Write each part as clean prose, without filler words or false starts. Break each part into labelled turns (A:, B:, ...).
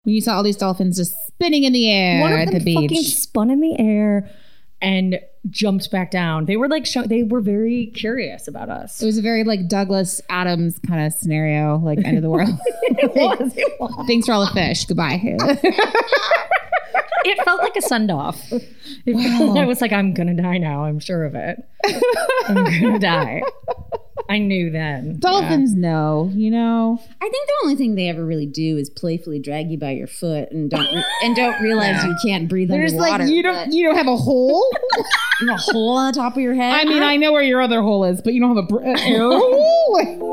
A: when you saw all these dolphins just spinning in the air at the beach.
B: One of them fucking spun in the air and jumped back down. They were like, they were very curious about us.
A: It was a very like Douglas Adams kind of scenario, like end of the world.
B: It was.
A: Thanks for all the fish. Goodbye.
B: It felt like a send-off. I was like, I'm going to die now. I'm sure of it. I'm going to die. I knew then.
A: Dolphins know, you know.
C: I think the only thing they ever really do is playfully drag you by your foot and don't realize you can't breathe
A: There's
C: underwater.
A: like you don't have a hole.
C: You have a hole on the top of your head.
A: I mean, I know where your other hole is, but you don't have an air hole.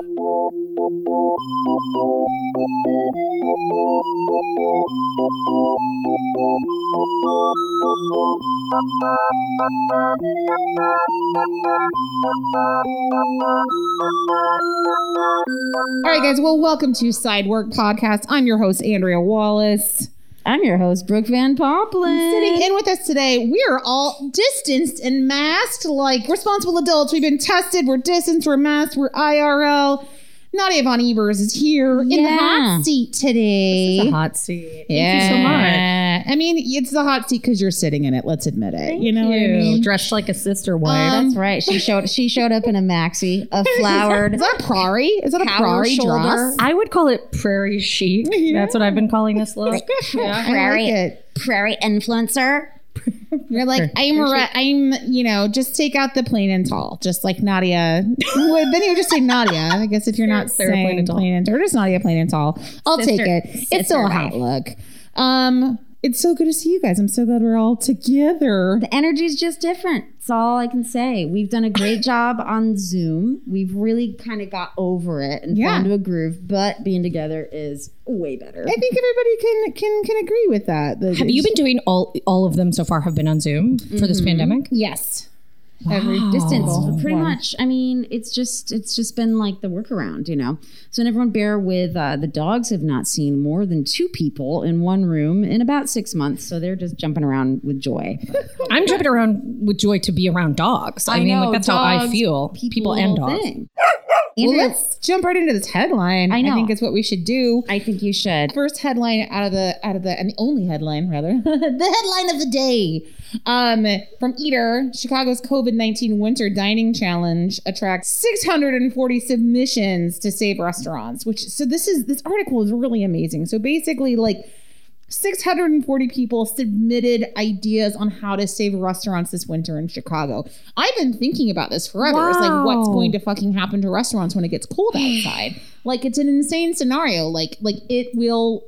A: All right, guys. Well, welcome to Side Work Podcast. I'm your host, Andrea Wallace.
C: I'm your host, Brooke Van Poppelen.
A: Sitting in with us today, we are all distanced and masked like responsible adults. We've been tested. We're distanced. We're masked. We're IRL. Nadia Von Ebers is here in the hot seat today.
B: This is a hot seat. Thank you so much.
A: I mean, it's the hot seat because you're sitting in it. Let's admit it.
B: Thank
A: you know what I mean?
B: Dressed like a sister wife.
C: That's right. She showed up in a maxi, a flowered.
A: Is that a Prairie? Is that a Prairie dress?
B: I would call it prairie chic.
A: Yeah.
B: That's what I've been calling this look.
C: Prairie,
A: I like it.
C: prairie influencer.
A: You're like, I'm, you know, just take out the plain and tall, just like Nadia. Well, then you would just say Nadia. I guess if you're not
B: Sarah
A: saying
B: plain and tall.
A: plain and tall, or just Nadia plain and tall, I'll take it. It's still a hot look. It's so good to see you guys. I'm so glad we're all together.
C: The energy's just different. That's all I can say. We've done a great job on Zoom. We've really kind of got over it and found a groove, but being together is way better.
A: I think everybody can agree with that.
B: Have you been doing all of them so far have been on Zoom for this pandemic?
A: Yes.
C: Every distance, pretty
A: Wow.
C: much. I mean, it's just been like the workaround, you know. So everyone bear with. The dogs have not seen more than 2 people in one room in about 6 months, so they're just jumping around with joy.
B: I'm jumping around with joy to be around dogs. I mean,
C: know,
B: like that's how I
C: dogs,
B: feel. People and dogs.
C: thing.
A: Well,
C: Andrea,
A: let's jump right into this headline.
C: I know.
A: I think it's what we should do.
C: I think you should.
A: First headline out of the and the only headline rather the headline of the day from Eater. Chicago's COVID-19 Winter Dining Challenge attracts 640 submissions to save restaurants. This article is really amazing. So basically, like 640 people submitted ideas on how to save restaurants this winter in Chicago. I've been thinking about this forever. It's like, what's going to fucking happen to restaurants when it gets cold outside? Like, it's an insane scenario. Like it will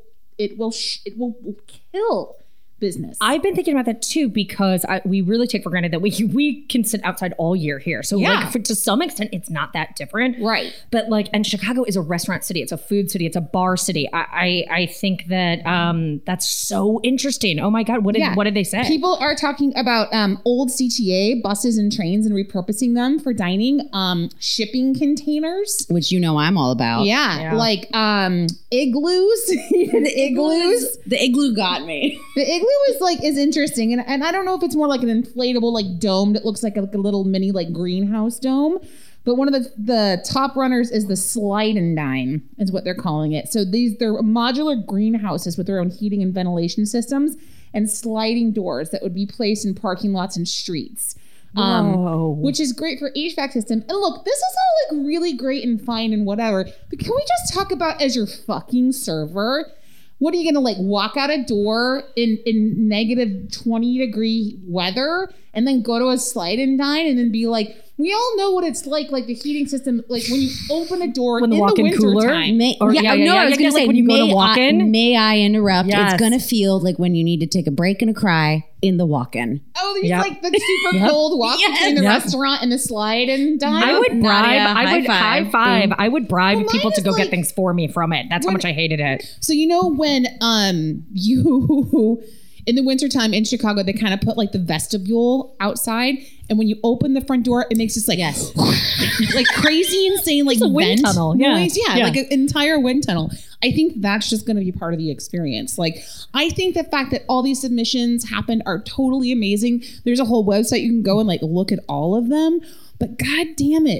A: kill business.
B: I've been thinking about that too because we really take for granted that we can sit outside all year here. So like to some extent, it's not that different,
A: right?
B: But like, and Chicago is a restaurant city. It's a food city. It's a bar city. I think that that's so interesting. Oh my God, what did they say?
A: People are talking about old CTA buses and trains and repurposing them for dining, shipping containers,
C: Which you know I'm all about.
A: yeah. Like igloos. The igloos.
C: The igloo got me.
A: The igloo is interesting, and I don't know if it's more like an inflatable like dome that looks like a little mini like greenhouse dome. But one of the top runners is the slide and dine, is what they're calling it. So they're modular greenhouses with their own heating and ventilation systems and sliding doors that would be placed in parking lots and streets. Which is great for HVAC system. And look, this is all like really great and fine and whatever. But can we just talk about as your fucking server? What are you gonna like walk out a door in negative 20 degree weather and then go to a slide and dine and then be like, we all know what it's like the heating system, like when you open a door
B: When the
A: in
B: walk-in
A: winter
B: cooler?
A: time.
C: I was going to say,
B: when you go to walk-in?
C: may I interrupt?
B: Yes.
C: It's going to feel like when you need to take a break and a cry in the walk-in.
A: Oh, there's
B: Yep.
A: like the super cold walk between the restaurant and the slide and dine.
B: I would bribe.
C: Nadia,
B: I would
C: high
B: high
C: five.
B: five. I would bribe
A: Well,
B: people
A: mine
B: to
A: is
B: go
A: like-
B: get things for me from it. That's how much I hated it.
A: So you know when you in the wintertime in Chicago, they kind of put like the vestibule outside, and when you open the front door, it makes this like like crazy insane like
B: It's a wind
A: vent
B: tunnel. Yeah.
A: noise. Yeah,
B: Yeah.
A: like an entire wind tunnel. I think that's just going to be part of the experience. Like, I think the fact that all these submissions happened are totally amazing. There's a whole website you can go and like look at all of them, but God damn it.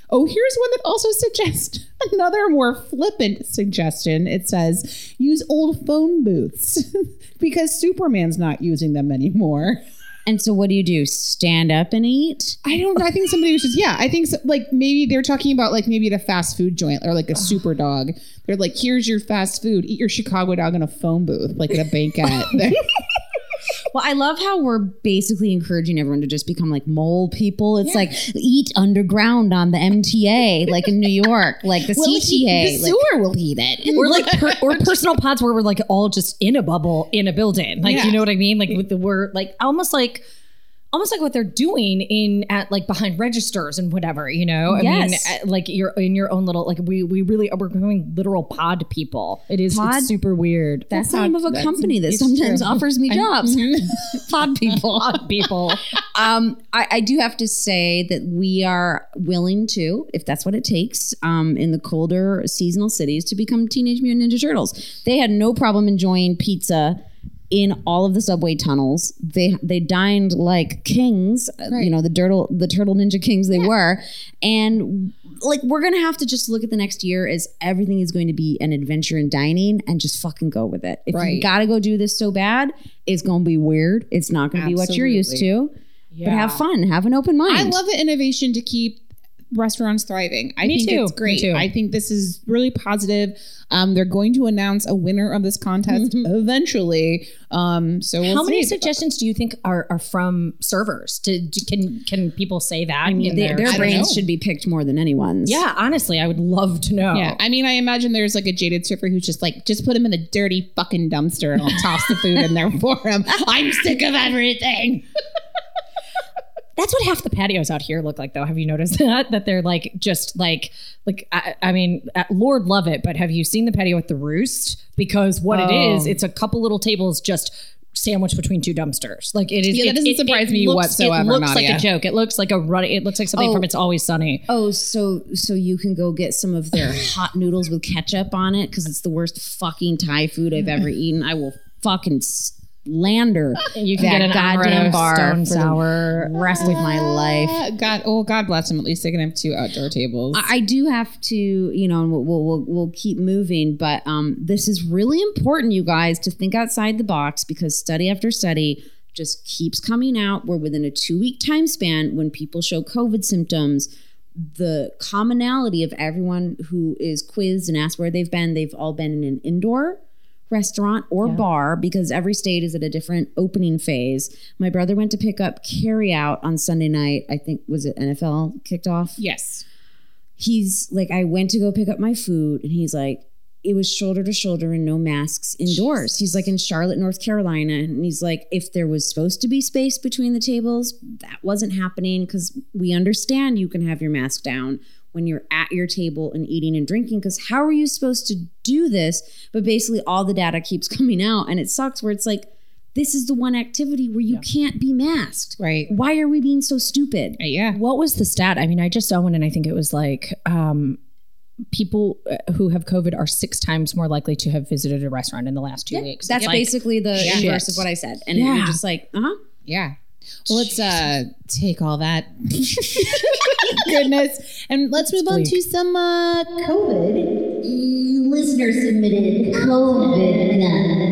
A: Oh, here's one that also suggests another more flippant suggestion. It says, use old phone booths because Superman's not using them anymore.
C: And so what do? Stand up and eat?
A: I don't know. I think somebody was just, I think so, like maybe they're talking about like maybe at a fast food joint or like a super dog. They're like, here's your fast food. Eat your Chicago dog in a phone booth, like at a banquet.
C: Well, I love how we're basically encouraging everyone to just become like mole people. It's like eat underground on the MTA, like in New York, like the CTA.
A: The sewer will eat it.
B: Or like or personal pods where we're like all just in a bubble in a building. Like, you know what I mean? Like we're like almost like what they're doing at like behind registers and whatever, you know? I mean, like you're in your own little, like we're becoming literal pod people. It's super weird.
C: That's the name of a company that sometimes offers me jobs. Pod people.
B: Pod people.
C: I do have to say that we are willing to, if that's what it takes, in the colder seasonal cities to become Teenage Mutant Ninja Turtles. They had no problem enjoying pizza in all of the subway tunnels. They dined like kings, you know, the turtle ninja kings they were. And like, we're going to have to just look at the next year as everything is going to be an adventure in dining and just fucking go with it. If you got to go do this so bad, it's going to be weird. It's not going to be what you're used to, but have fun, have an open mind.
A: I love the innovation to keep restaurants thriving. I think it's great. I think this is really positive. They're going to announce a winner of this contest eventually. So we'll
B: How many
A: see.
B: suggestions do you think are from servers? Can people say that?
C: I mean, their brains should be picked more than anyone's.
B: Yeah, honestly, I would love to know.
A: Yeah, I mean, I imagine there's like a jaded surfer who's just like, just put him in a dirty fucking dumpster and I'll toss the food in there for him. I'm sick of everything.
B: That's what half the patios out here look like, though. Have you noticed that? That they're like, just like I mean, Lord love it, but have you seen the patio at the Roost? Because what it is, it's a couple little tables just sandwiched between two dumpsters. Like it is.
A: Yeah, that doesn't surprise me whatsoever.
B: It looks
A: Nadia.
B: like a joke. It looks like it looks like something from It's Always Sunny.
C: Oh, so you can go get some of their hot noodles with ketchup on it because it's the worst fucking Thai food I've ever eaten. I will fucking slander
B: you can get an
C: goddamn bar
B: stone
C: for
B: sour
C: the rest of my life.
A: God bless him. At least they can have 2 outdoor tables.
C: I do have to, you know, and we'll keep moving, but this is really important, you guys, to think outside the box because study after study just keeps coming out where within a 2-week time span, when people show COVID symptoms, the commonality of everyone who is quizzed and asked where they've all been in an indoor restaurant or bar because every state is at a different opening phase. My brother went to pick up carry out on Sunday night. I think, was it NFL kicked off?
A: Yes.
C: He's like, I went to go pick up my food and he's like, it was shoulder to shoulder and no masks indoors. He's like in Charlotte, North Carolina. And he's like, if there was supposed to be space between the tables, that wasn't happening because we understand you can have your mask down when you're at your table and eating and drinking, because how are you supposed to do this? But basically all the data keeps coming out and it sucks where it's like, this is the one activity where you can't be masked.
A: Right.
C: Why are we being so stupid?
A: Yeah.
B: What was the stat? I mean, I just saw one and I think it was like people who have COVID are 6 times more likely to have visited a restaurant in the last 2 weeks.
C: That's
B: like,
C: basically the inverse of what I said. And you're just like,
A: Yeah. Well, let's take all that goodness and let's move on to some COVID.
D: Listener submitted COVID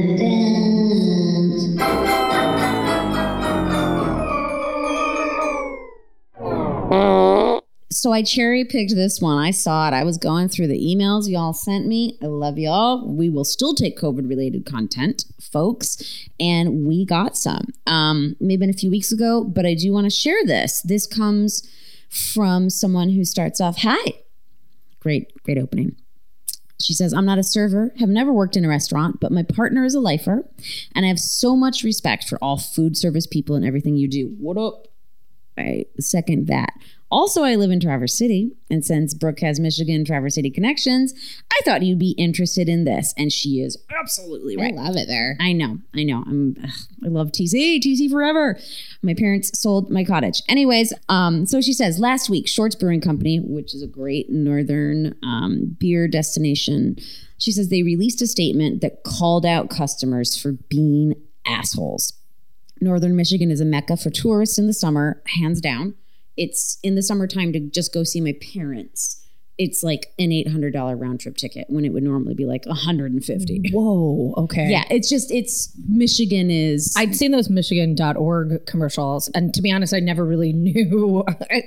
D: content.
C: So I cherry picked this one. I saw it. I was going through the emails y'all sent me. I love y'all. We will still take COVID related content, folks. And we got some. Maybe a few weeks ago, but I do want to share this. This comes from someone who starts off, hi. Great opening. She says, I'm not a server, have never worked in a restaurant, but my partner is a lifer. And I have so much respect for all food service people and everything you do. What up? I second that. Also, I live in Traverse City, and since Brooke has Michigan Traverse City connections, I thought you'd be interested in this. And she is absolutely right.
A: I love it there.
C: I know. I love TC forever. My parents sold my cottage. Anyways, so she says, last week, Shorts Brewing Company, which is a great northern beer destination, she says they released a statement that called out customers for being assholes. Northern Michigan is a mecca for tourists in the summer, hands down. it's in the summertime to just go see my parents. It's like an $800 round trip ticket when it would normally be like $150.
B: Whoa. Okay.
C: Yeah. It's Michigan is.
B: I'd seen those Michigan.org commercials, and to be honest, I never really knew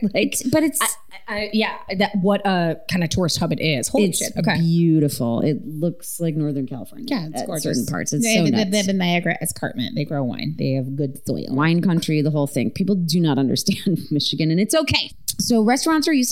B: what kind of tourist hub it is. Holy
C: it's
B: shit. Okay.
C: beautiful. It looks like Northern California.
A: Yeah, it's
C: at
A: gorgeous.
C: certain parts. It's
A: They
C: so
A: have
C: nuts.
A: the Niagara Escarpment. They grow wine. They have good soil.
C: Wine country, the whole thing. People do not understand Michigan, and it's okay. So restaurants are used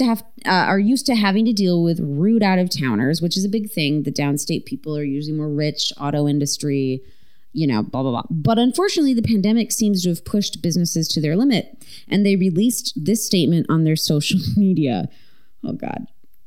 C: to having to deal with rude out of towners, which is a big thing. The downstate people are usually more rich, auto industry, blah, blah, blah. But unfortunately, the pandemic seems to have pushed businesses to their limit. And they released this statement on their social media. Oh, God.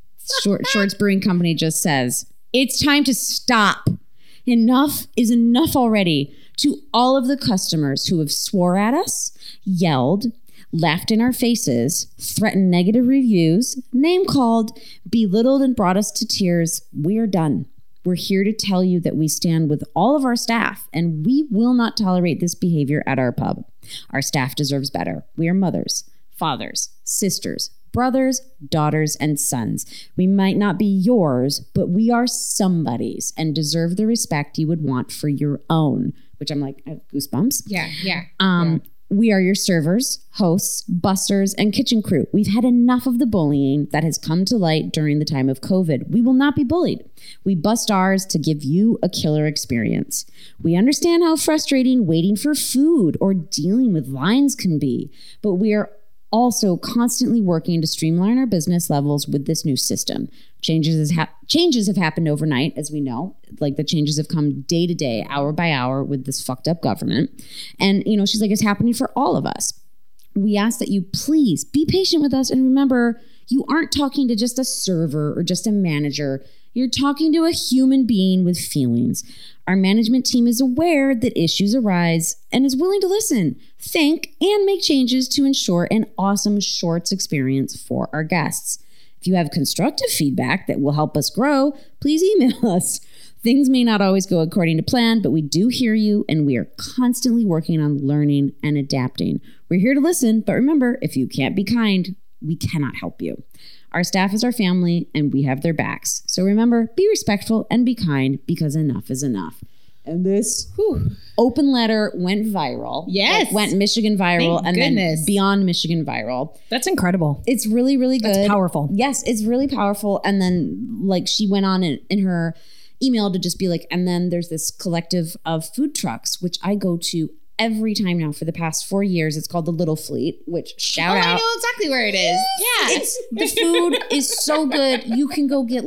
C: Shorts Brewing Company just says, it's time to stop. Enough is enough already. To all of the customers who have swore at us, yelled, laughed in our faces, threatened negative reviews, name-called, belittled, and brought us to tears, we're done. We're here to tell you that we stand with all of our staff, and we will not tolerate this behavior at our pub. Our staff deserves better. We are mothers, fathers, sisters, brothers, daughters, and sons. We might not be yours, but we are somebody's and deserve the respect you would want for your own, which I'm like, I have goosebumps.
A: Yeah.
C: We are your servers, hosts, busters, and kitchen crew. We've had enough of the bullying that has come to light during the time of COVID. We will not be bullied. We bust ours to give you a killer experience. We understand how frustrating waiting for food or dealing with lines can be, but we are also constantly working to streamline our business levels with this new system. Changes have happened overnight, as we know. Like the changes have come day to day, hour by hour with this fucked up government. And, she's like, it's happening for all of us. We ask that you please be patient with us. And remember, you aren't talking to just a server or just a manager. You're talking to a human being with feelings. Our management team is aware that issues arise and is willing to listen, think, and make changes to ensure an awesome Shorts experience for our guests. If you have constructive feedback that will help us grow, please email us. Things may not always go according to plan, but we do hear you, and we are constantly working on learning and adapting. We're here to listen, but remember, if you can't be kind, we cannot help you. Our staff is our family, and we have their backs. So remember, be respectful and be kind, because enough is enough. And this open letter went viral.
A: Yes.
C: Like, went Michigan viral.
A: Thank
C: and
A: goodness.
C: Then beyond Michigan viral.
B: That's incredible.
C: It's really, really good.
B: That's powerful.
C: Yes, it's really powerful. And then like she went on in her email to just be like, and then there's this collective of food trucks, which I go to every time now for the past 4 years. It's called the Little Fleet, which shout out.
A: I know exactly where it is. Yeah.
C: The food is so good. You can go get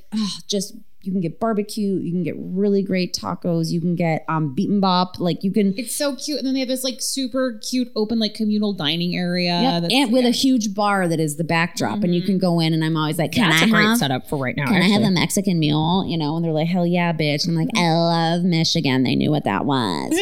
C: you can get barbecue, you can get really great tacos, you can get beaten bop,
A: It's so cute. And then they have this like super cute open like communal dining area.
C: Yep. And with a huge bar that is the backdrop. And you can go in and I'm always like,
B: That's a great setup for right now.
C: Can I have a Mexican mule? And they're like, hell yeah, bitch. And I'm like, I love Michigan. They knew what that was,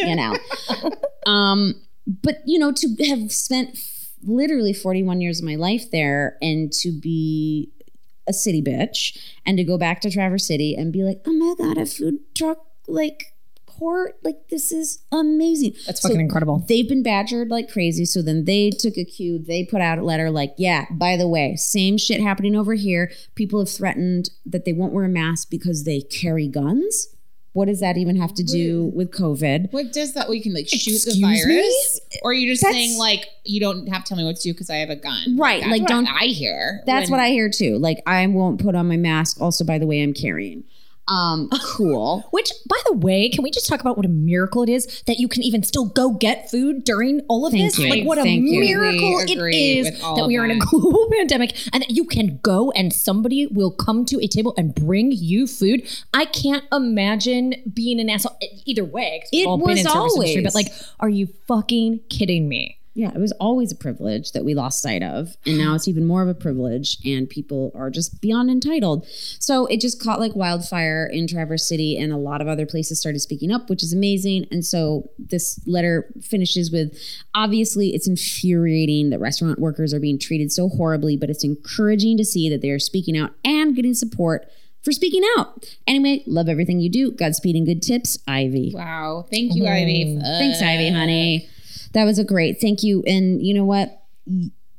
C: But, to have spent literally 41 years of my life there and to be a city bitch and to go back to Traverse City and be like, oh my God, a food truck court. This is amazing.
B: That's fucking incredible.
C: They've been badgered like crazy. So then they took a cue. They put out a letter like, yeah, by the way, same shit happening over here. People have threatened that they won't wear a mask because they carry guns. What does that even have to do with COVID?
A: What does that? We can shoot the
C: Excuse
A: virus,
C: me?
A: or are you just saying you don't have to tell me what to do because I have a gun,
C: right?
A: That's what
C: don't
A: I hear?
C: That's what I hear too. I won't put on my mask. Also, by the way, I'm carrying. Cool.
B: Which, by the way, can we just talk about what a miracle it is that you can even still go get food during all of this?
C: Thank you.
B: What a
C: Thank you.
B: miracle
A: We
B: it
A: agree
B: is
A: with all
B: that we
A: of
B: are in a
A: that.
B: global pandemic and that you can go and somebody will come to a table and bring you food. I can't imagine being an asshole either way. 'Cause we've
C: It
B: all been in
C: was
B: service industry,
C: always.
B: but are you fucking kidding me?
C: Yeah, it was always a privilege that we lost sight of. And now it's even more of a privilege and people are just beyond entitled. So it just caught like wildfire in Traverse City and a lot of other places started speaking up, which is amazing. And so this letter finishes with, obviously it's infuriating that restaurant workers are being treated so horribly, but it's encouraging to see that they are speaking out and getting support for speaking out. Anyway, love everything you do. Godspeed and good tips, Ivy.
A: Wow. Thank you, Ivy.
C: Thanks, Ivy, honey. That was a great thank you. And you know what?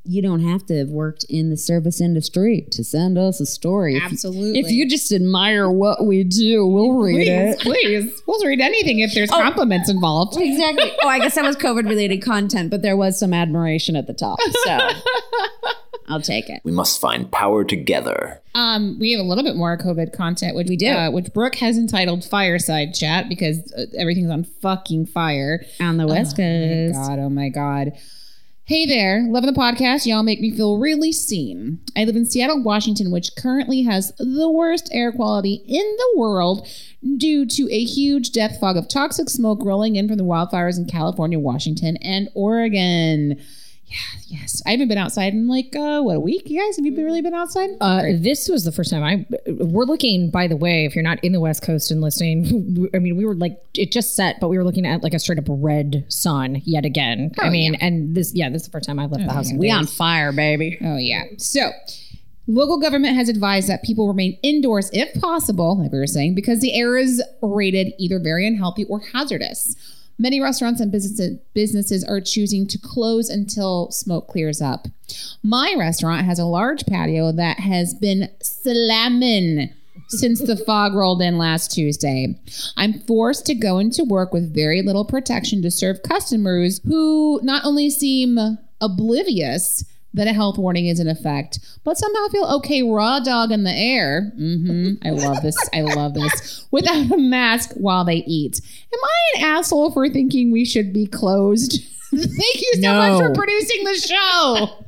C: you don't have to have worked in the service industry to send us a story.
A: Absolutely.
C: If you just admire what we do, we'll read it.
A: Please. We'll read anything if there's compliments involved.
C: Exactly. Oh, I guess that was COVID-related content, but there was some admiration at the top. So I'll take it.
E: We must find power together.
A: We have a little bit more COVID content, which
C: we do,
A: which Brooke has entitled Fireside Chat because everything's on fucking fire
C: on the West Coast.
A: Oh my god. Hey there, loving the podcast. Y'all make me feel really seen. I live in Seattle, Washington, which currently has the worst air quality in the world due to a huge death fog of toxic smoke rolling in from the wildfires in California, Washington, and Oregon. Yeah, yes. I haven't been outside in like, a week? You guys, have you really been outside?
B: This was the first time we're looking, by the way, if you're not in the West Coast and listening, I mean, we were like, it just set, but we were looking at like a straight up red sun yet again. And this is the first time I've left the house.
C: We on fire, baby.
A: Oh, yeah. So local government has advised that people remain indoors if possible, like we were saying, because the air is rated either very unhealthy or hazardous. Many restaurants and businesses are choosing to close until smoke clears up. My restaurant has a large patio that has been slamming since the fog rolled in last Tuesday. I'm forced to go into work with very little protection to serve customers who not only seem oblivious that a health warning is in effect, but somehow feel okay raw dog in the air. I love this. I love this. Without a mask while they eat. Am I an asshole for thinking we should be closed? Thank you so much for producing the show.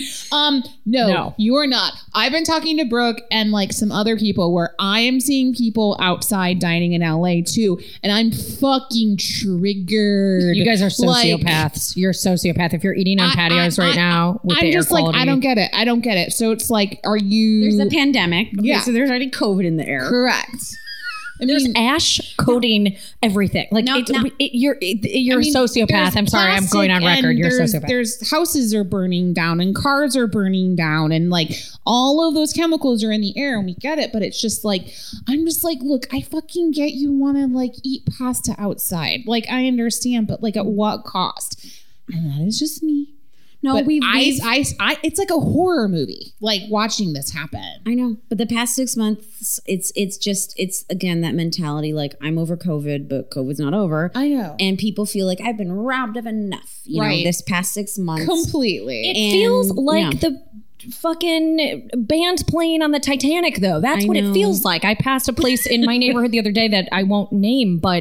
A: No, you are not. I've been talking to Brooke and like some other people where I am seeing people outside dining in LA too, and I'm fucking triggered.
B: You guys are sociopaths. You're a sociopath if you're eating on patios right now with the air quality.
A: Like, I don't get it. So it's like, are you?
C: There's a pandemic.
A: Yeah.
C: So there's already COVID in the air.
A: Correct.
B: There's ash coating everything. Like you're a sociopath. I'm sorry, I'm going on record. You're a sociopath.
A: There's houses are burning down and cars are burning down and like all of those chemicals are in the air and we get it, but it's just like I'm just like, look, I fucking get you want to like eat pasta outside. Like I understand, but like at what cost? And that is just me. No, but it's like a horror movie, like watching this happen.
C: I know. But the past 6 months, it's again, that mentality, like I'm over COVID, but COVID's not over.
A: I know.
C: And people feel like I've been robbed of enough, you know, this past 6 months.
A: Completely.
B: It feels like the fucking band playing on the Titanic, though. That's what it feels like. I passed a place in my neighborhood the other day that I won't name, but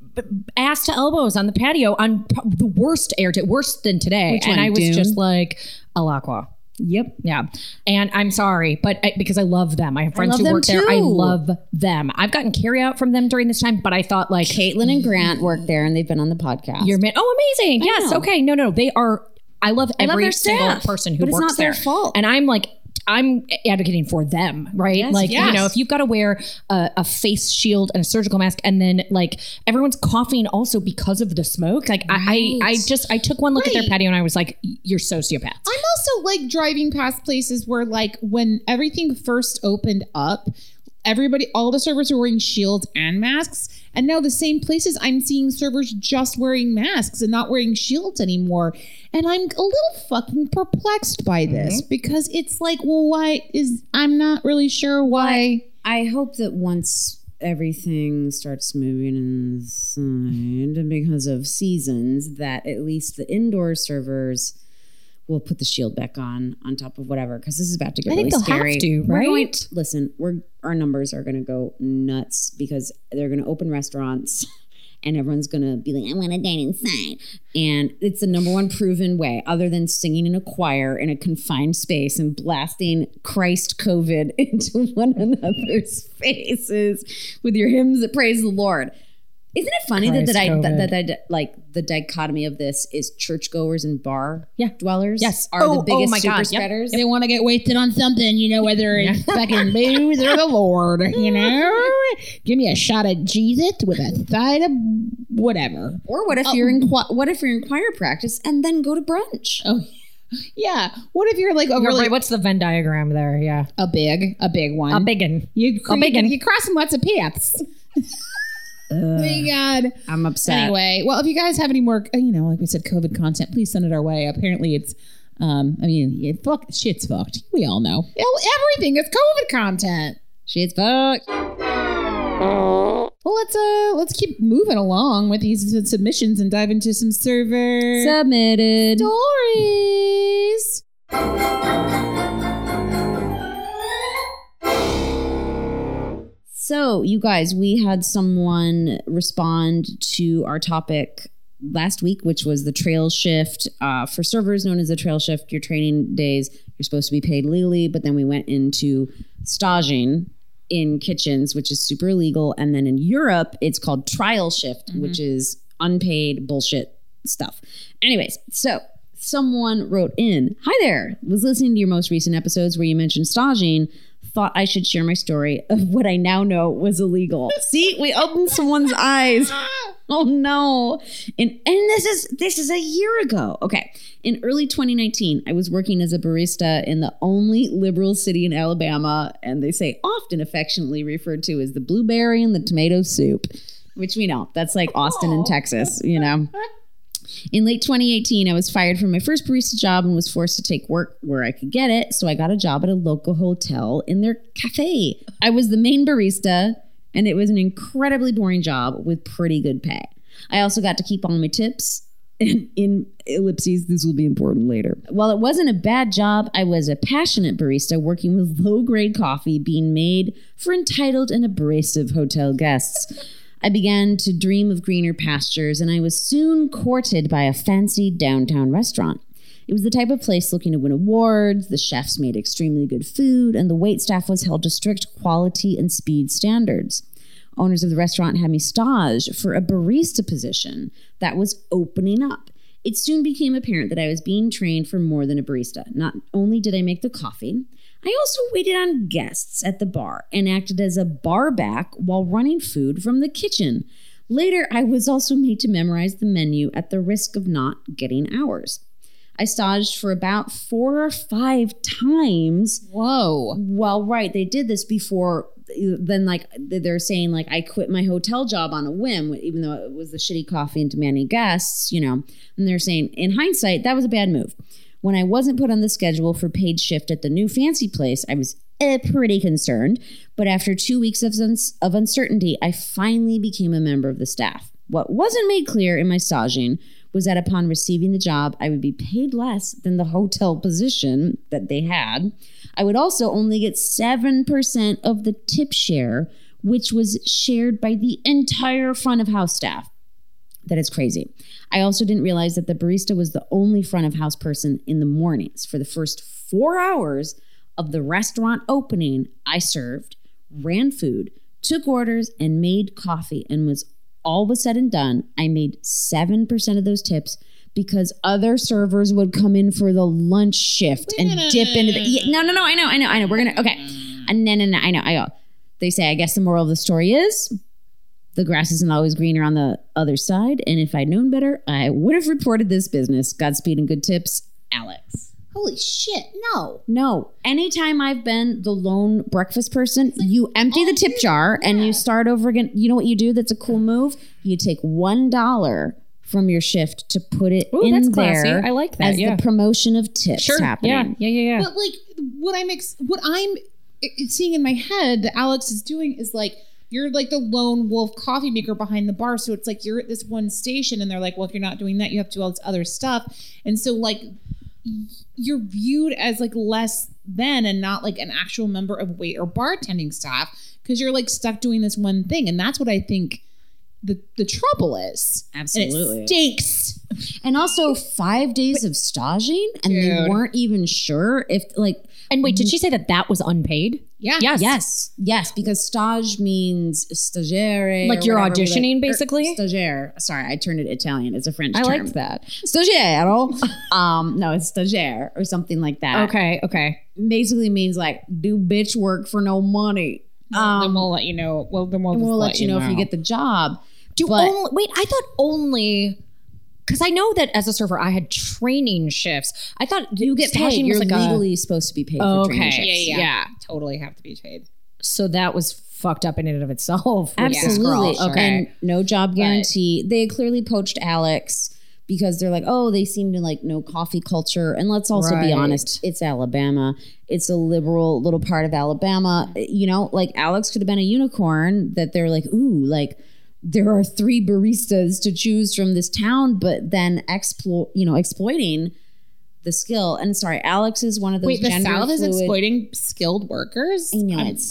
B: ass to elbows on the patio on the worst worse than today.
C: Which one,
B: I was
C: Dune?
B: just like, El Aqua.
C: Yep.
B: Yeah. And I'm sorry, but because I love them. I have friends who work there. I love them. I've gotten carry out from them during this time, but I thought like
C: Caitlin and Grant work there and they've been on the podcast.
B: Amazing. Yes. Okay. No. They are. I love every single person who works there. But it's not their
C: fault.
B: And I'm advocating for them, right?
C: Yes,
B: you know, if you've got to wear a face shield and a surgical mask and then like everyone's coughing also because of the smoke. Like I took one look at their patio and I was like, you're sociopaths.
A: I'm also like driving past places where like when everything first opened up, all the servers were wearing shields and masks. And now the same places I'm seeing servers just wearing masks and not wearing shields anymore. And I'm a little fucking perplexed by this because it's like, well, I'm not really sure why.
C: I hope that once everything starts moving inside because of seasons, that at least the indoor servers will put the shield back on top of whatever, because this is about to get really scary.
B: Have to, right?
C: Our numbers are going to go nuts because they're going to open restaurants and everyone's going to be like, I want to dine inside. And it's the number one proven way, other than singing in a choir in a confined space and blasting Christ COVID into one another's faces with your hymns that praise the Lord. Isn't it funny that like the dichotomy of this is churchgoers and bar dwellers are the biggest super spreaders?
A: They want to get wasted on something, you know, whether it's fucking booze or the Lord, you know? Give me a shot of Jesus with a side of whatever.
C: Or what if you're in choir practice and then go to brunch?
A: Oh, yeah. What if you're like
B: what's the Venn diagram there? Yeah,
A: a big one,
B: a biggin.
A: You're crossing lots of paths. Oh my God.
C: I'm upset.
A: Anyway, well, if you guys have any more, like we said, COVID content, please send it our way. Apparently it's Shit's fucked. We all know. Everything is COVID content.
C: Shit's fucked.
A: Well, let's keep moving along with these submissions and dive into some server
C: Submitted
A: stories.
C: So, you guys, we had someone respond to our topic last week, which was the trail shift. For servers known as the trail shift, your training days, you're supposed to be paid legally, but then we went into staging in kitchens, which is super illegal. And then in Europe, it's called trial shift, which is unpaid bullshit stuff. Anyways, so someone wrote in, "Hi there, was listening to your most recent episodes where you mentioned staging. Thought I should share my story of what I now know was illegal." See, we opened someone's eyes. Oh no. And this is a year ago. Okay. In early 2019, I was working as a barista in the only liberal city in Alabama, and they say often affectionately referred to as the blueberry and the tomato soup, which we know. That's like Austin in Texas, you know. In late 2018, I was fired from my first barista job and was forced to take work where I could get it. So I got a job at a local hotel in their cafe. I was the main barista, and it was an incredibly boring job with pretty good pay. I also got to keep all my tips. In ellipses, this will be important later. While it wasn't a bad job, I was a passionate barista working with low-grade coffee being made for entitled and abrasive hotel guests. I began to dream of greener pastures, and I was soon courted by a fancy downtown restaurant. It was the type of place looking to win awards, the chefs made extremely good food, and the waitstaff was held to strict quality and speed standards. Owners of the restaurant had me stage for a barista position that was opening up. It soon became apparent that I was being trained for more than a barista. Not only did I make the coffee, I also waited on guests at the bar and acted as a bar back while running food from the kitchen. Later, I was also made to memorize the menu at the risk of not getting hours. I staged for about 4 or 5 times.
A: Whoa.
C: Well, right. They did this before. Then, like, they're saying, like, I quit my hotel job on a whim, even though it was the shitty coffee and demanding guests, you know. And they're saying, in hindsight, that was a bad move. When I wasn't put on the schedule for paid shift at the new fancy place, I was pretty concerned. But after 2 weeks of uncertainty, I finally became a member of the staff. What wasn't made clear in my staging was that upon receiving the job, I would be paid less than the hotel position that they had. I would also only get 7% of the tip share, which was shared by the entire front of house staff. That is crazy. I also didn't realize that the barista was the only front of house person in the mornings. For the first 4 hours of the restaurant opening, I served, ran food, took orders, and made coffee. And was all was said and done, I made 7% of those tips because other servers would come in for the lunch shift and dip into the... No, I know. We're going to... Okay. No, I know. They say, I guess the moral of the story is... the grass isn't always greener on the other side, and if I'd known better, I would have reported this business. Godspeed and good tips, Alex.
A: Holy shit, no.
C: No. Anytime I've been the lone breakfast person, you empty the tip jar and you start over again. You know what you do that's a cool move? You take $1 from your shift to put it in
B: that's
C: there.
B: classy. I like that,
C: as the promotion of tips happening.
B: Yeah.
A: But like what I'm seeing in my head that Alex is doing is like, you're like the lone wolf coffee maker behind the bar. So it's like you're at this one station and they're like, well, if you're not doing that, you have to do all this other stuff. And so like you're viewed as like less than and not like an actual member of wait or bartending staff because you're like stuck doing this one thing. And that's what I think the trouble is.
C: Absolutely.
A: And it stinks.
C: And also 5 days of staging and they weren't even sure if like...
B: And wait, did she say that was unpaid?
A: Yeah.
C: Yes, because stage means stagiaire.
B: Like you're auditioning, basically?
C: Stagiaire. Sorry, I turned it Italian. It's a French term.
B: I liked that.
C: Stagiaire. No, it's stagiaire or something like that.
B: Okay.
C: Basically means like do bitch work for no money.
A: Then we'll let you know. Well, then we'll
C: let you know if you get the job.
B: I thought only... Because I know that as a server, I had training shifts. I thought
C: you get paid. You're
B: like
C: legally supposed to be paid for training shifts.
A: Yeah. Totally have to be paid.
B: So that was fucked up in and of itself.
C: Absolutely.
B: Okay.
C: And no job guarantee. They clearly poached Alex because they're like, oh, they seem to like know coffee culture. And let's also be honest, it's Alabama. It's a liberal little part of Alabama. You know, like Alex could have been a unicorn that they're like, ooh, like there are 3 baristas to choose from this town, but then exploiting the skill. And sorry, Alex is one of those.
A: Wait, the
C: gender
A: South is
C: fluid-
A: exploiting skilled workers?
C: I know it's.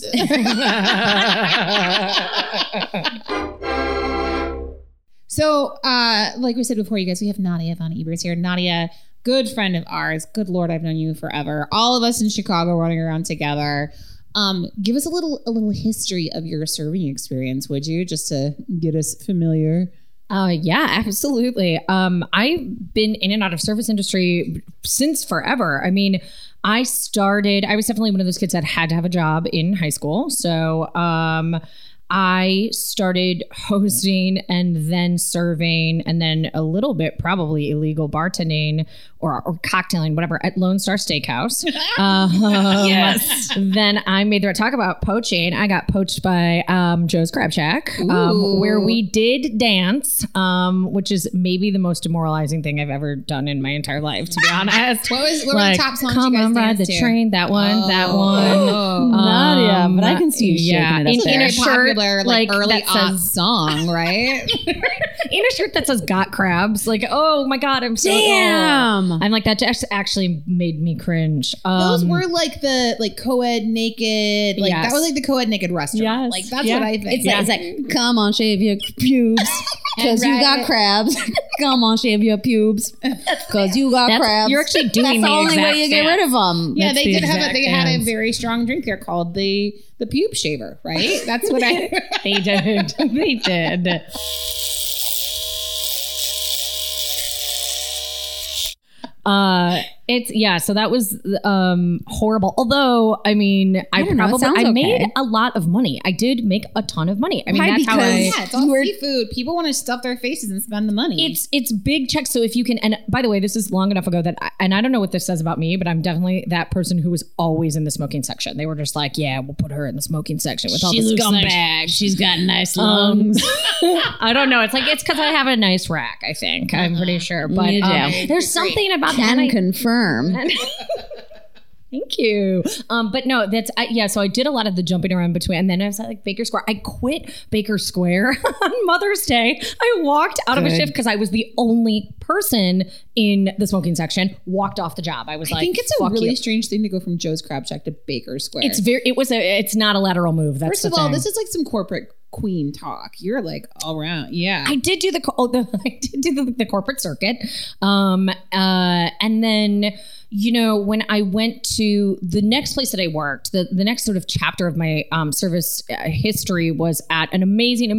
A: So, like we said before, you guys, we have Nadia Von Ebers here. Nadia, good friend of ours. Good Lord, I've known you forever. All of us in Chicago running around together. Give us a little history of your serving experience, would you, just to get us familiar?
B: Yeah, absolutely. I've been in and out of service industry since forever. I mean, I was definitely one of those kids that had to have a job in high school. So, I started hosting and then serving and then a little bit probably illegal bartending or cocktailing, whatever, at Lone Star Steakhouse. Yes. Then I made the talk about poaching. I got poached by Joe's Crab Shack, where we did dance, which is maybe the most demoralizing thing I've ever done in my entire life, to be honest.
A: What were the top songs
B: Come
A: you guys
B: on, ride the
A: danced to?
B: train. That one.
C: Nadia, but I can see you shaking it up
A: In
C: there.
A: a popular, like early
B: that says,
A: song, right?
B: in a shirt that says "Got Crabs." Like, oh my god, I'm so
C: Damn.
B: I'm like, that just actually made me cringe.
A: Those were like the co-ed naked, like
B: Yes.
A: that was like the co-ed naked restaurant.
B: Yes.
A: Like that's
B: Yeah.
A: what I think.
C: It's like, come on, shave your pubes, because you got crabs. Come on, shave your pubes, because you got crabs.
B: You're actually doing
C: That's the
B: the
C: only
B: exact
C: way you get rid of them.
A: Yeah,
B: That's
A: they
B: the
A: did have
B: exact
A: they had a
B: dance.
A: very strong drink there called the pube shaver, right? That's what I
B: They did. They did. So that was horrible. Although, I mean, I
C: don't know, it sounds
B: made
C: okay.
B: a lot of money. I did make a ton of money. I mean,
C: Why?
B: that's how
C: Because-
A: yeah, it's all seafood. People want to stuff their faces and spend the money.
B: It's big checks. So if you can, and by the way, this is long enough ago that, and I don't know what this says about me, but I'm definitely that person who was always in the smoking section. They were just like, yeah, we'll put her in the smoking section with all the scumbags.
C: She's got nice lungs.
B: I don't know. It's because I have a nice rack, I think. I'm pretty sure. But
C: You do.
B: there's something about that.
C: Can
B: and I-
C: confirm.
B: Thank you. But no, so I did a lot of the jumping around between, and then I was at like Baker Square. I quit Baker Square on Mother's Day. I walked out of a shift because I was the only person in the smoking section, walked off the job. I was like,
A: I think it's a
B: fuck
A: really
B: you.
A: strange thing to go from Joe's Crab Shack to Baker Square.
B: It's not a lateral move. That's
A: First
B: the
A: of all,
B: thing.
A: this is like some corporate queen talk. You're like all around. Yeah.
B: I did do the corporate circuit. And then, when I went to the next place that I worked, the next sort of chapter of my service history was at an amazing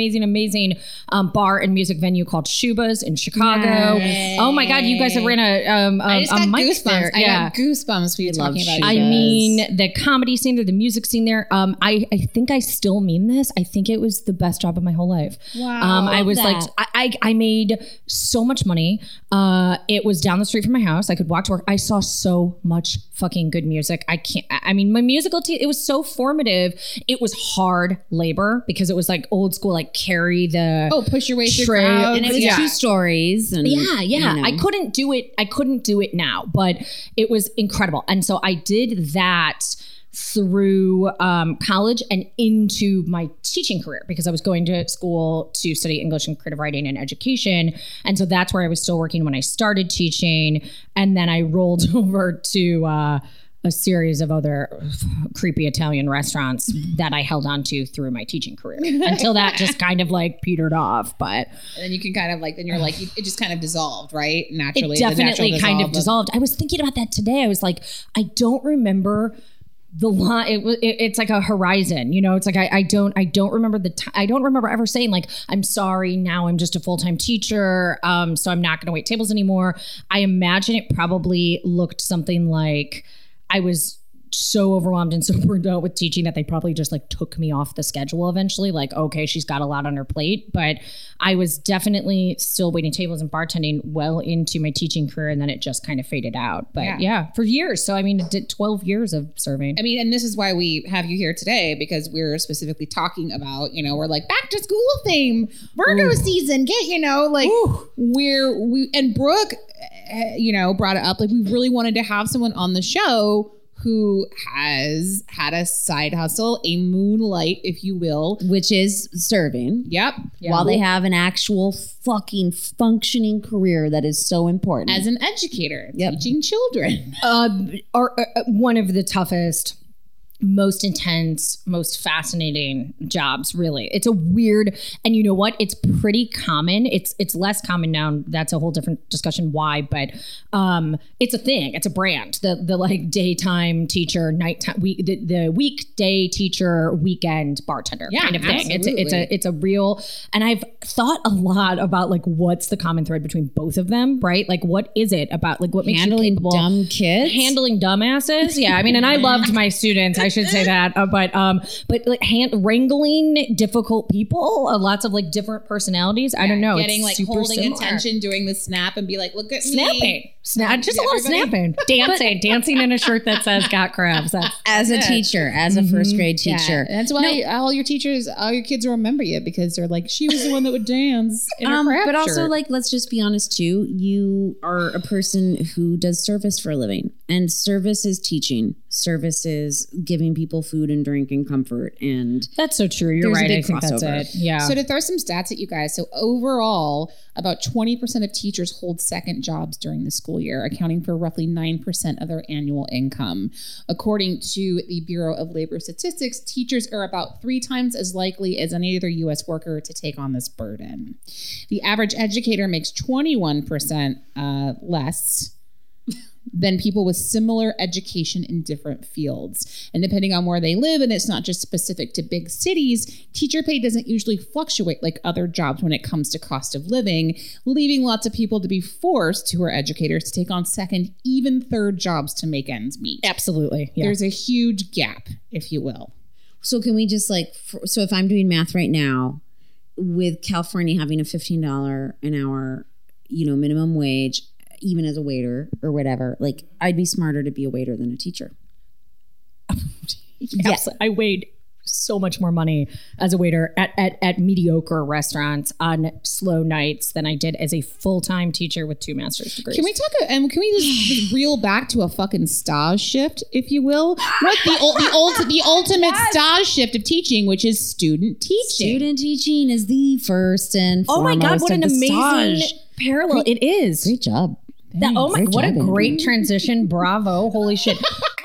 B: bar and music venue called Shuba's in Chicago.
A: Yay.
B: Oh my God, you guys have ran
A: I just
B: a
A: got
B: mic
A: goosebumps.
B: there.
A: I got goosebumps when you're talking about
B: I
A: it.
B: mean, the comedy scene there, the music scene there. I think I still mean this. I think it was the best job of my whole life.
A: Wow.
B: I was
C: that.
B: like, I made so much money. It was down the street from my house. I could walk to work. I saw so much fucking good music. My musical team, it was so formative. It was hard labor because it was like old school, like carry the
A: push your way through
B: tray.
A: crowds.
C: And it was 2 stories. And,
B: yeah. I couldn't do it now, but it was incredible. And so I did that through college and into my teaching career because I was going to school to study English and creative writing and education. And so that's where I was still working when I started teaching. And then I rolled over to a series of other creepy Italian restaurants that I held on to through my teaching career until that just kind of like petered off. But
A: And then you can kind of like, then you're like, it just kind of dissolved, right? Naturally.
B: it definitely kind of dissolved. I was thinking about that today. I was like, I don't remember the line. It's like a horizon, it's like I don't remember I don't remember ever saying like, I'm sorry, now I'm just a full-time teacher, so I'm not going to wait tables anymore. I imagine it probably looked something like I was so overwhelmed and so burned out with teaching that they probably just like took me off the schedule eventually. Like, okay, she's got a lot on her plate. But I was definitely still waiting tables and bartending well into my teaching career, and then it just kind of faded out. But yeah, for years. So I mean, it did 12 years of serving.
A: I mean, and this is why we have you here today, because we're specifically talking about, you know, we're like back to school theme, Virgo season, get, you know, like and Brooke, you know, brought it up. Like, we really wanted to have someone on the show who has had a side hustle, a moonlight, if you will,
C: which is serving.
A: Yep.
C: While they have an actual fucking functioning career that is so important.
A: As an educator, teaching children.
B: Are one of the toughest, most intense, most fascinating jobs, really. It's a weird, and you know what? It's pretty common. It's less common now. That's a whole different discussion why, but it's a thing. It's a brand. The like daytime teacher, nighttime, the weekday teacher, weekend bartender kind of thing.
A: Absolutely.
B: It's a real, and I've thought a lot about like what's the common thread between both of them, right? Like what is it about like what makes
C: handling
B: you capable?
C: Dumb kids?
B: Handling dumbasses? Yeah, I mean, and I loved my students. I should say that, but like wrangling difficult people, lots of like different personalities. I don't know,
A: getting
B: it's
A: like holding
B: similar.
A: attention, doing the snap, and be like, look at
B: Snapping, just a lot of snapping, dancing in a shirt that says "Got Crabs."
C: As a teacher, as a first grade teacher,
A: that's why all your kids will remember you, because they're like, she was the one that would dance in her crab
C: but also
A: shirt.
C: like, let's just be honest too. You are a person who does service for a living, and service is teaching. Service is giving people food and drink and comfort, and
B: that's so true. You're right. I think that's
C: crossover.
B: it. Yeah.
A: So to throw some stats at you guys, so overall, about 20% of teachers hold second jobs during the school year, accounting for roughly 9% of their annual income. According to the Bureau of Labor Statistics, teachers are about 3 times as likely as any other U.S. worker to take on this burden. The average educator makes 21% less than people with similar education in different fields. And depending on where they live, and it's not just specific to big cities, teacher pay doesn't usually fluctuate like other jobs when it comes to cost of living, leaving lots of people to be forced, who are educators, to take on second, even third jobs to make ends meet.
B: Absolutely. Yeah.
A: There's a huge gap, if you will.
C: So can we just like, so if I'm doing math right now, with California having a $15 an hour, you know, minimum wage, even as a waiter or whatever, like I'd be smarter to be a waiter than a teacher.
B: Yes, I weighed so much more money as a waiter at mediocre restaurants on slow nights than I did as a full-time teacher with 2 master's degrees.
A: Can we talk? And can we just reel back to a fucking stage shift, if you will? What the ultimate stage shift of teaching, which is student teaching.
C: Student teaching is the first and foremost.
B: Oh my God! What
C: of
B: an
C: the
B: amazing
C: stage.
B: parallel it is.
C: Great job.
B: What a great transition. Bravo. Holy shit.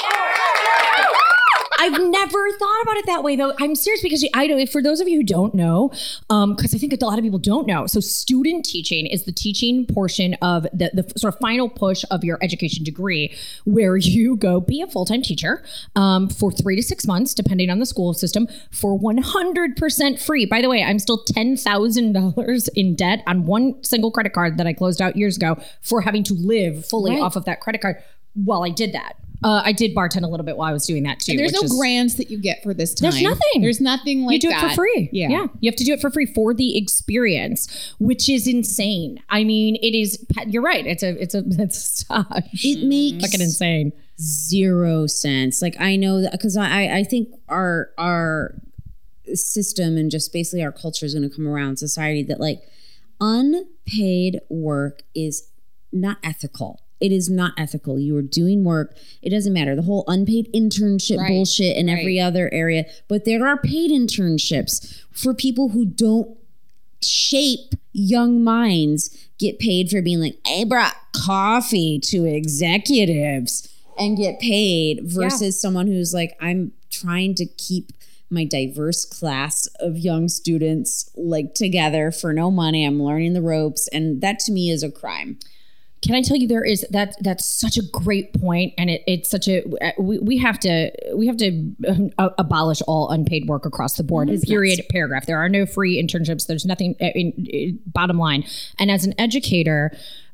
B: I've never thought about it that way, though. I'm serious, because I know, for those of you who don't know, because I think a lot of people don't know. So student teaching is the teaching portion of the sort of final push of your education degree, where you go be a full-time teacher for 3 to 6 months, depending on the school system, for 100% free. By the way, I'm still $10,000 in debt on one single credit card that I closed out years ago for having to live fully off of that credit card while I did that. I did bartend a little bit while I was doing that too.
A: And there's no grants that you get for this time.
B: There's nothing.
A: There's nothing like that.
B: You do it for free.
A: Yeah.
B: You have to do it for free for the experience, which is insane. I mean, it is. You're right. It's a stage.
C: It makes
B: fucking insane.
C: Zero sense. Like, I know that because I think our system and just basically our culture is going to come around society that like unpaid work is not ethical. It is not ethical. You are doing work. It doesn't matter. The whole unpaid internship bullshit in every other area. But there are paid internships for people who don't shape young minds, get paid for being like, I brought coffee to executives and get paid versus someone who's like, I'm trying to keep my diverse class of young students like together for no money. I'm learning the ropes. And that to me is a crime.
B: Can I tell you, that's such a great point, and it's such a we have to abolish all unpaid work across the board. Period. Paragraph. There are no free internships. There's nothing. Bottom line. And as an educator,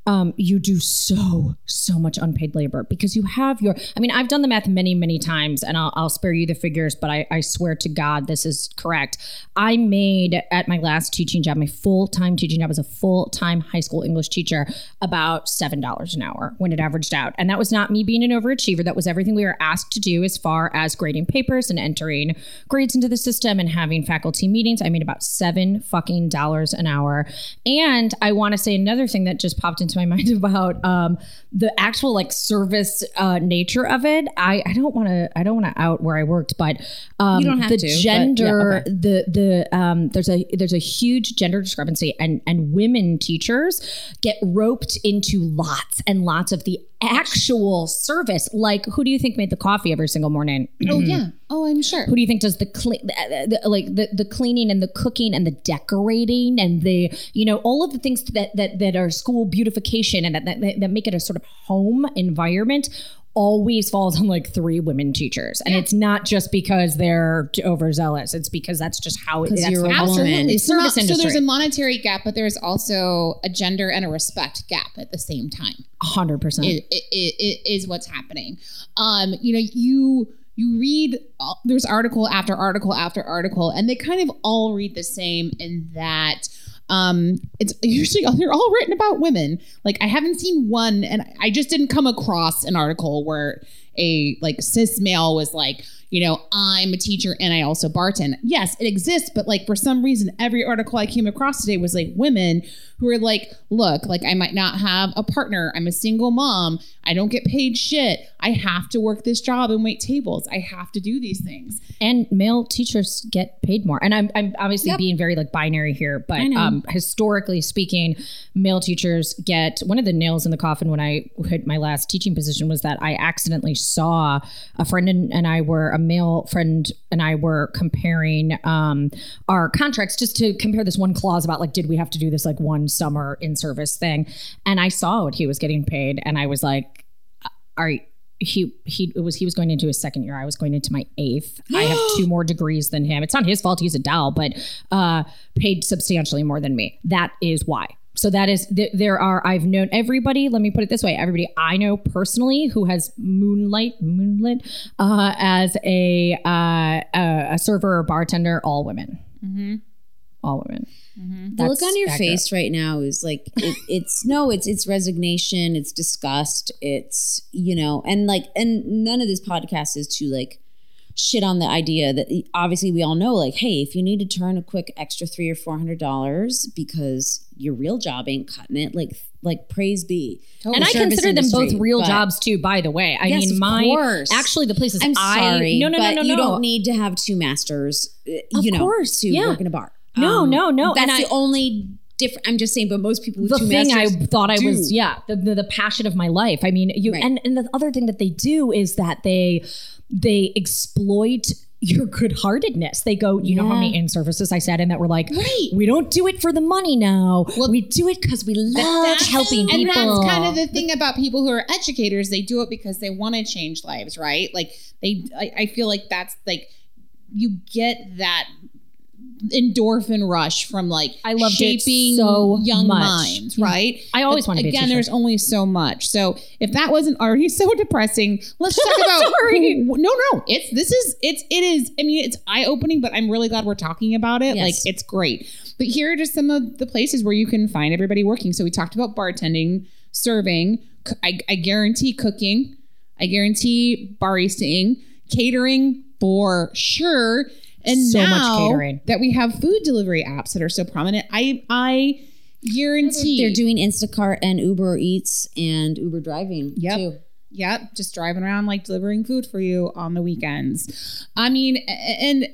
B: you do so much unpaid labor because you have I've done the math many, many times, and I'll spare you the figures, but I swear to God, this is correct. I made at my last teaching job, my full-time teaching job as a full-time high school English teacher, about $7 an hour when it averaged out. And that was not me being an overachiever. That was everything we were asked to do as far as grading papers and entering grades into the system and having faculty meetings. I made about $7 fucking an hour. And I want to say another thing that just popped into my mind about the actual like service nature of it. I don't want to out where I worked, but
C: you don't have
B: the
C: to,
B: gender,
C: but yeah, okay.
B: there's a huge gender discrepancy, and women teachers get roped into lots and lots of the actual service. Like, who do you think made the coffee every single morning?
A: Oh yeah. Oh, I'm sure.
B: Who do you think does the cleaning and the cooking and the decorating and the, all of the things that are school beautification and that make it a sort of home environment always falls on like 3 women teachers. And it's not just because they're overzealous. It's because that's just how it is.
A: Absolutely.
B: It's service industry.
A: So there's a monetary gap, but there's also a gender and a respect gap at the same time.
B: 100%.
A: It is what's happening. You read, there's article after article after article, and they kind of all read the same in that it's usually, they're all written about women. Like, I haven't seen one, and I just didn't come across an article where a like cis male was like, I'm a teacher and I also bartend. Yes, it exists, but like for some reason, every article I came across today was like women who are like, look, like I might not have a partner. I'm a single mom. I don't get paid shit. I have to work this job and wait tables. I have to do these things.
B: And male teachers get paid more. And I'm obviously being very like binary here, but historically speaking, male teachers get, one of the nails in the coffin when I hit my last teaching position was that I accidentally saw a friend and I were, a male friend and I were comparing our contracts just to compare this one clause about like, did we have to do this like one summer in service thing? And I saw what he was getting paid and I was like, he was going into his second year. I was going into my 8th. I have 2 more degrees than him. It's not his fault. He's a doll, but paid substantially more than me. That is why. So that is, I've known everybody, let me put it this way, everybody I know personally who has moonlit as a server or bartender, all women. Mm-hmm. All women.
C: Mm-hmm. The look on your face right now is like, it's resignation, it's disgust, it's, and none of this podcast is to like shit on the idea that obviously we all know, like, hey, if you need to turn a quick extra $300 or $400 because your real job ain't cutting it, like praise be.
B: Totally. And I consider them both real jobs too, by the way. I mean, actually the places
C: I'm sorry,
B: no.
C: You don't need to have 2 masters, to work in a bar.
B: No.
C: That's the only different. I'm just saying, but most people with
B: the
C: 2
B: thing
C: masters
B: I thought I was, the passion of my life. I mean, and the other thing that they do is that they exploit your good-heartedness. They go, you know how many in-services I sat in that were like, we don't do it for the money now. Well, we do it because we love helping people.
A: And that's kind of the thing about people who are educators. They do it because they want to change lives, right? Like I feel like that's like, you get that endorphin rush from like
B: I love
A: shaping
B: so
A: young
B: much.
A: Minds, right?
B: I always want to be a teacher.
A: Again, there's only so much. So if that wasn't already so depressing, let's talk about. No, it is. I mean, it's eye opening, but I'm really glad we're talking about it. Yes. Like, it's great. But here are just some of the places where you can find everybody working. So we talked about bartending, serving. I guarantee cooking. I guarantee baristaing, catering for sure. And
B: so
A: now
B: much catering.
A: That we have food delivery apps that are so prominent, I guarantee
C: they're doing Instacart and Uber Eats and Uber driving too.
A: Yep, just driving around like delivering food for you on the weekends. I mean, and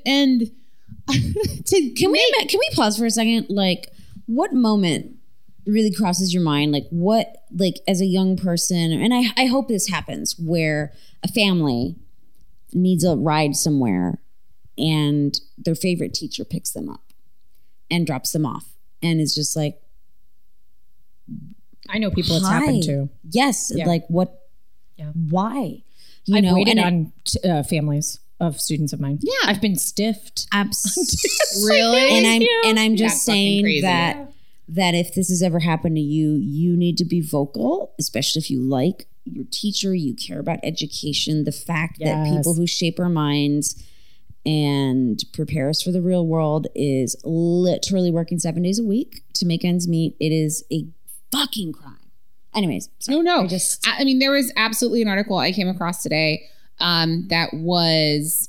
C: can we pause for a second? Like, what moment really crosses your mind? Like, what, like, as a young person, and I hope this happens, where a family needs a ride somewhere and their favorite teacher picks them up and drops them off and is just like,
B: I know people it's happened to.
C: Yes. Yeah. Like, what? Yeah. Why?
B: I've waited on families of students of mine.
A: Yeah.
B: I've been stiffed.
C: Absolutely. Really? And I'm just saying that that if this has ever happened to you, you need to be vocal, especially if you like your teacher, you care about education, the fact that people who shape our minds and prepare us for the real world is literally working 7 days a week to make ends meet. It is a fucking crime. Anyways.
A: Sorry. No. I mean, there was absolutely an article I came across today that was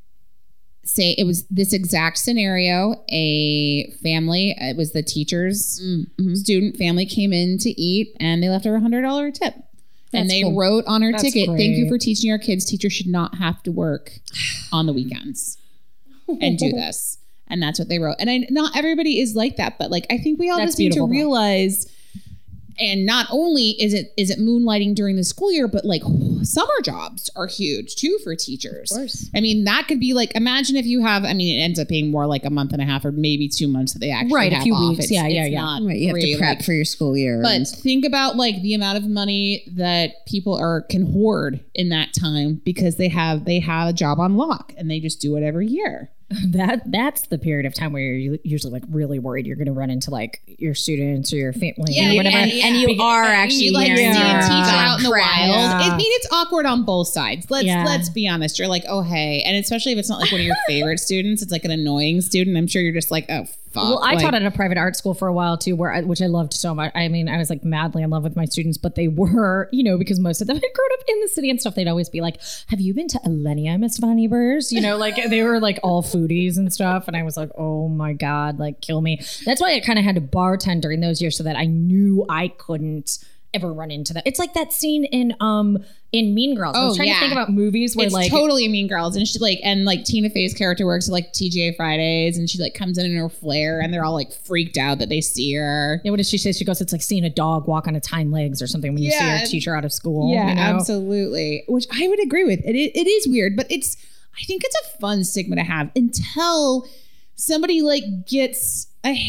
A: it was this exact scenario. A family, it was the teacher's student family, came in to eat and they left her $100 tip. And they wrote on her ticket, "Thank you for teaching our kids. Teachers should not have to work on the weekends and do this." And that's what they wrote. And not everybody is like that, but like I think we all just need to realize. And not only is it moonlighting during the school year, but like summer jobs are huge too for teachers. Of course. I mean, that could be like, imagine if you have, I mean, it ends up being more like a month and a half or maybe 2 months that they actually have
B: a few
A: off.
B: weeks. Yeah.
C: Right, you have to prep for your school year.
A: But think about like the amount of money that people can hoard in that time because they have a job on lock and they just do it every year.
B: That's the period of time where you're usually like really worried you're going to run into like your students or your family or whatever.
C: And you are actually
A: like see a teacher out in the wild.
C: Yeah.
A: I mean, it's awkward on both sides. Let's be honest. You're like, oh hey, and especially if it's not like one of your favorite students, it's like an annoying student. I'm sure you're just like, oh fuck.
B: Well, I taught at a private art school for a while too, which I loved so much. I mean, I was like madly in love with my students, but they were, because most of them had grown up in the city and stuff. They'd always be like, "Have you been to Elenia, Miss Von Ebers?" Like they were like all foodies and stuff. And I was like, oh my God, like kill me. That's why I kind of had to bartend during those years so that I knew I couldn't ever run into that. It's like that scene in Mean Girls. I was trying to think about movies where it's
A: totally Mean Girls, and she like Tina Fey's character works at like TGI Fridays, and she like comes in her flare, and they're all like freaked out that they see her.
B: Yeah, what does she say? She goes, "It's like seeing a dog walk on its hind legs or something when you see a teacher out of school."
A: Yeah, absolutely. Which I would agree with. It is weird, but I think it's a fun stigma to have until somebody like gets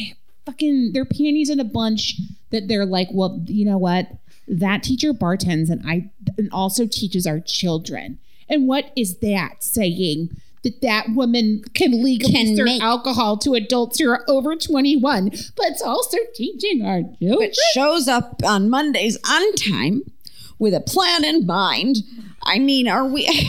A: their panties in a bunch that they're like, well, you know what? That teacher bartends and also teaches our children. And what is that saying? That woman can legally serve alcohol to adults who are over 21, but it's also teaching our children.
C: But shows up on Mondays on time with a plan in mind. I mean, are we saying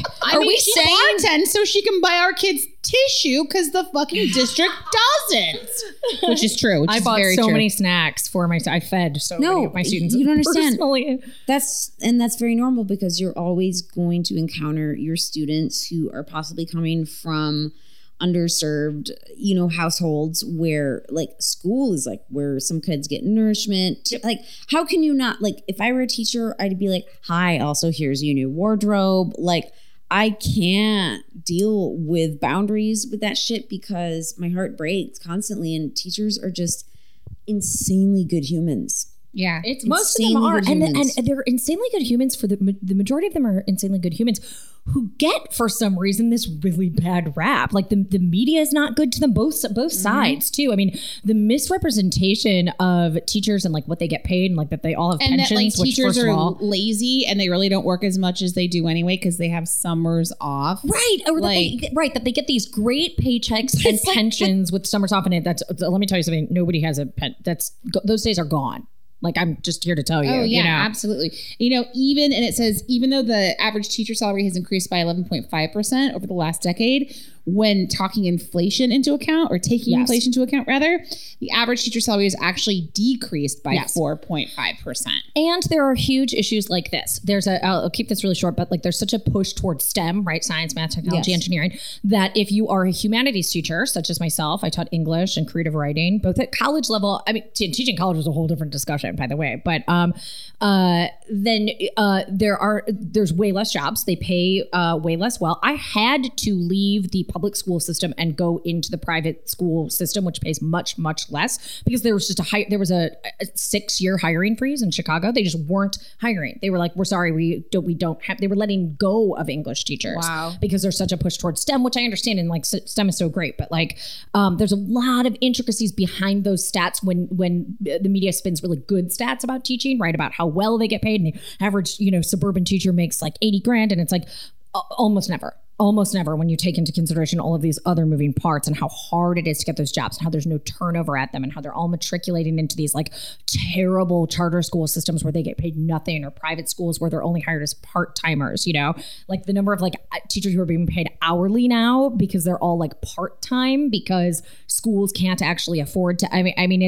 A: bartend so she can buy our kids tissue because the fucking district doesn't? Which is true.
B: I bought so many snacks for I fed so many of my students.
C: You don't understand.
B: Personally.
C: That's very normal because you're always going to encounter your students who are possibly coming from underserved, households where like school is like where some kids get nourishment. Yep. Like, how can you not, like, if I were a teacher, I'd be like, "Hi, also here's your new wardrobe." Like, I can't deal with boundaries with that shit because my heart breaks constantly, and teachers are just insanely good humans.
A: Yeah,
B: it's most of them are, and they're insanely good humans. For the majority of them are insanely good humans who get, for some reason, this really bad rap. Like the media is not good to them, both sides too. I mean, the misrepresentation of teachers and like what they get paid and like that they all have pensions.
A: And that like
B: which,
A: teachers are lazy and they really don't work as much as they do anyway because they have summers off.
B: Right, or that they get these great paychecks and pensions with summers off. And let me tell you something. Nobody has a pen. Those days are gone. Like, I'm just here to tell you.
A: Oh, yeah, absolutely. And it says, even though the average teacher salary has increased by 11.5% over the last decade, when taking inflation into account, inflation into account, rather, the average teacher salary has actually decreased by 4.5%.
B: And there are huge issues like this. I'll keep this really short, but like there's such a push towards STEM, right? Science, math, technology, engineering, that if you are a humanities teacher, such as myself, I taught English and creative writing, both at college level. I mean, teaching college is a whole different discussion, by the way, but then there's way less jobs. They pay way less well. I had to leave the public school system and go into the private school system, which pays much, much less, because there was just a 6-year hiring freeze in Chicago. They just weren't hiring. They were like, "We're sorry, we don't have." They were letting go of English teachers because there's such a push towards STEM, which I understand, and like STEM is so great, but like there's a lot of intricacies behind those stats when the media spins really good stats about teaching, right? About how well they get paid, and the average suburban teacher makes like $80,000, and it's like almost never. almost never when you take into consideration all of these other moving parts and how hard it is to get those jobs and how there's no turnover at them and how they're all matriculating into these like terrible charter school systems where they get paid nothing, or private schools where they're only hired as part-timers, you know, like the number of like teachers who are being paid hourly now because they're all like part-time because schools can't actually afford to. I mean,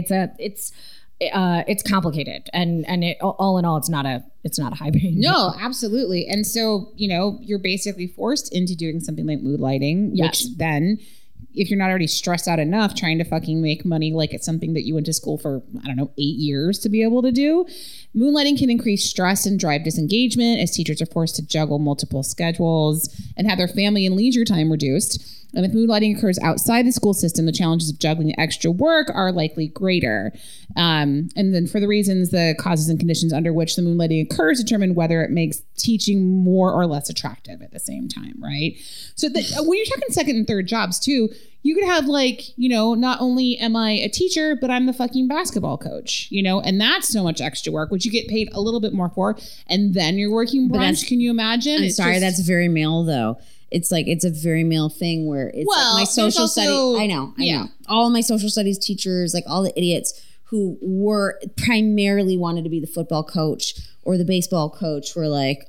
B: it's complicated, and it, all in all, it's not a high paying.
A: No, absolutely. And so, you know, you're basically forced into doing something like moonlighting,
B: Yes.
A: which then, if you're not already stressed out enough trying to fucking make money, like it's something that you went to school for, I don't know, 8 years to be able to do. Moonlighting can increase stress and drive disengagement as teachers are forced to juggle multiple schedules and have their family and leisure time reduced. And if moonlighting occurs outside the school system, the challenges of juggling extra work are likely greater. And then for the reasons, the causes and conditions under which the moonlighting occurs determine whether it makes teaching more or less attractive at the same time, right? So when you're talking second and third jobs too, you could have like, you know, not only am I a teacher, but I'm the fucking basketball coach, you know, and that's so much extra work, which you get paid a little bit more for. And then you're working brunch. Can you imagine?
C: I'm sorry, that's very male though. It's like, it's a very male thing where it's
A: Well,
C: like my social
A: there's
C: studies.
A: also-
C: I know.
A: yeah.
C: All of my social studies teachers, like all the idiots who were primarily wanted to be the football coach or the baseball coach were like,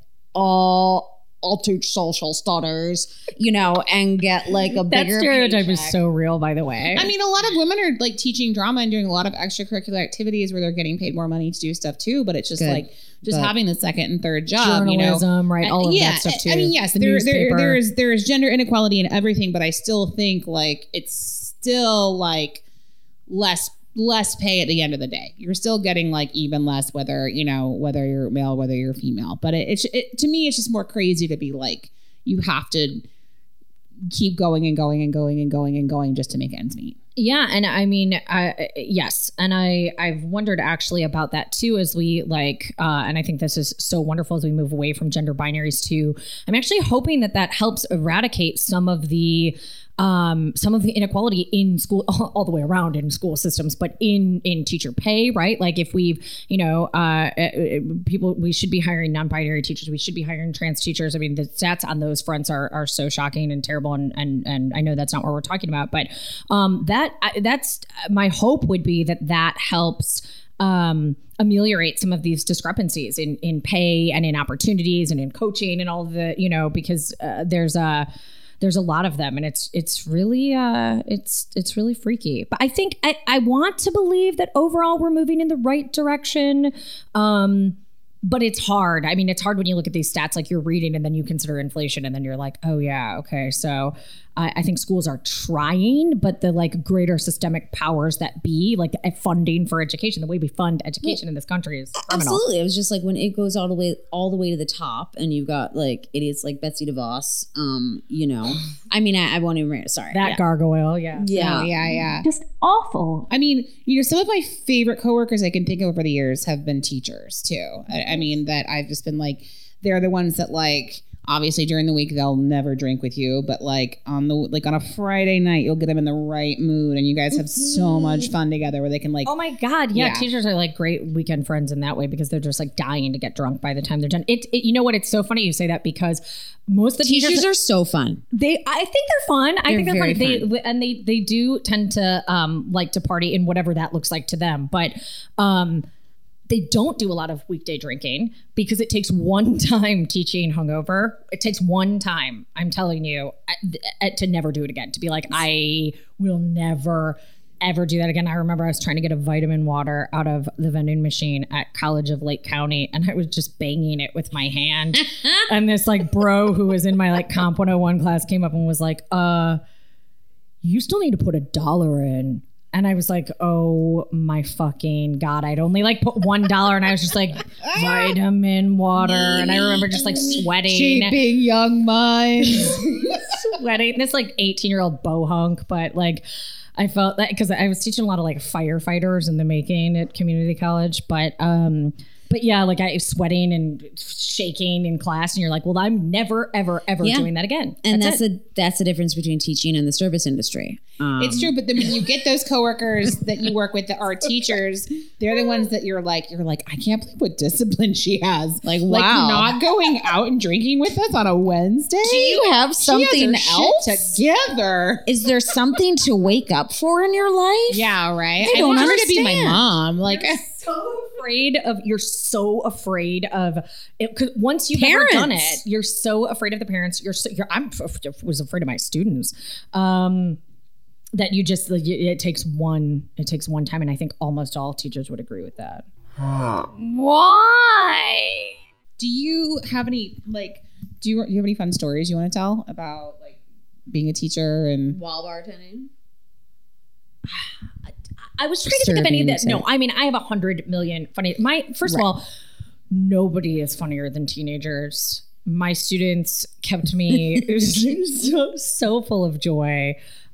C: I'll teach social studies, you know, and get like a
B: That
C: bigger
B: stereotype
C: paycheck.
B: is so real, by the way.
A: I mean, a lot of women are like teaching drama and doing a lot of extracurricular activities where they're getting paid more money to do stuff too. But it's just
C: Good.
A: like just
C: But
A: having the second and third job,
B: journalism,
A: you know,
B: right? All of
A: yeah,
B: that stuff too.
A: I mean, yes,
B: The
A: there
B: newspaper.
A: is gender inequality in everything, but I still think like it's still like less pay at the end of the day. You're still getting like even less, whether you're male, whether you're female. But it to me, it's just more crazy to be like you have to keep going and going and going and going and going just to make ends meet.
B: Yeah, and I mean, yes, and I've wondered actually about that too, as we like, and I think this is so wonderful as we move away from gender binaries to. I'm actually hoping that helps eradicate some of the inequality in school, all the way around in school systems, but in teacher pay, right? Like if we've, we should be hiring non-binary teachers, we should be hiring trans teachers. I mean, the stats on those fronts are so shocking and terrible, and I know that's not what we're talking about, but that's my hope would be that helps ameliorate some of these discrepancies in pay and in opportunities and in coaching and all of the, because there's a lot of them, and it's really it's really freaky. But I think I want to believe that overall we're moving in the right direction. But it's hard. I mean, it's hard when you look at these stats, like you're reading and then you consider inflation and then you're like, oh yeah, okay. So I think schools are trying, but the like greater systemic powers that be, like funding for education, the way we fund education in this country is criminal.
C: Absolutely. It was just like when it goes all the way to the top, and you've got like idiots like Betsy DeVos. I mean, I won't even. Sorry,
B: That gargoyle, yeah.
A: Yeah.
D: Just awful.
A: I mean, some of my favorite coworkers I can think of over the years have been teachers too. I mean, that I've just been like, they're the ones that like, obviously during the week they'll never drink with you, but like on a Friday night you'll get them in the right mood, and you guys have so much fun together where they can like.
B: Oh my God. Yeah. Teachers are like great weekend friends in that way because they're just like dying to get drunk by the time they're done. You know what? It's so funny you say that because most of the teachers
C: are so fun.
B: I think they're fun. I think they're
C: very
B: fun. They do tend to like to party in whatever that looks like to them. But they don't do a lot of weekday drinking because it takes one time teaching hungover. It takes one time, I'm telling you, to never do it again. To be like, I will never, ever do that again. I remember I was trying to get a vitamin water out of the vending machine at College of Lake County, and I was just banging it with my hand. And this like bro who was in my like Comp 101 class came up and was like, you still need to put $1 in. And I was like, oh my fucking God, I'd only like put $1 and I was just like, vitamin water. And I remember just like sweating.
A: Shaping young minds.
B: Sweating. This like 18-year-old bohunk, but like I felt that because I was teaching a lot of like firefighters in the making at community college. But But yeah, like I sweating and shaking in class, and you're like, well, I'm never, ever, ever doing that again.
C: And that's the difference between teaching and the service industry.
A: It's true, but then when you get those coworkers that you work with that are teachers, they're the ones that you're like, I can't believe what discipline she has.
C: Like,
A: Like
C: wow.
A: not going out and drinking with us on a Wednesday.
C: Do you have something
A: She has her
C: else?
A: shit together?
C: Is there something to wake up for in your life?
A: Yeah, right.
C: I
A: I
C: don't
A: want her to be my
C: understand.
A: mom. Like,
B: You're so afraid of it. 'Cause once you've
C: Parents.
B: ever done it, you're so afraid of the parents. I was afraid of my students. That you just, it takes one time. And I think almost all teachers would agree with that.
F: Why?
A: do you have any do you have any fun stories you want to tell about like being a teacher and
C: While bartending?
B: I was trying to think of any of that.
C: Serving,
B: No, I mean, I have 100 million funny. First of all, nobody is funnier than teenagers. My students kept me so full of joy.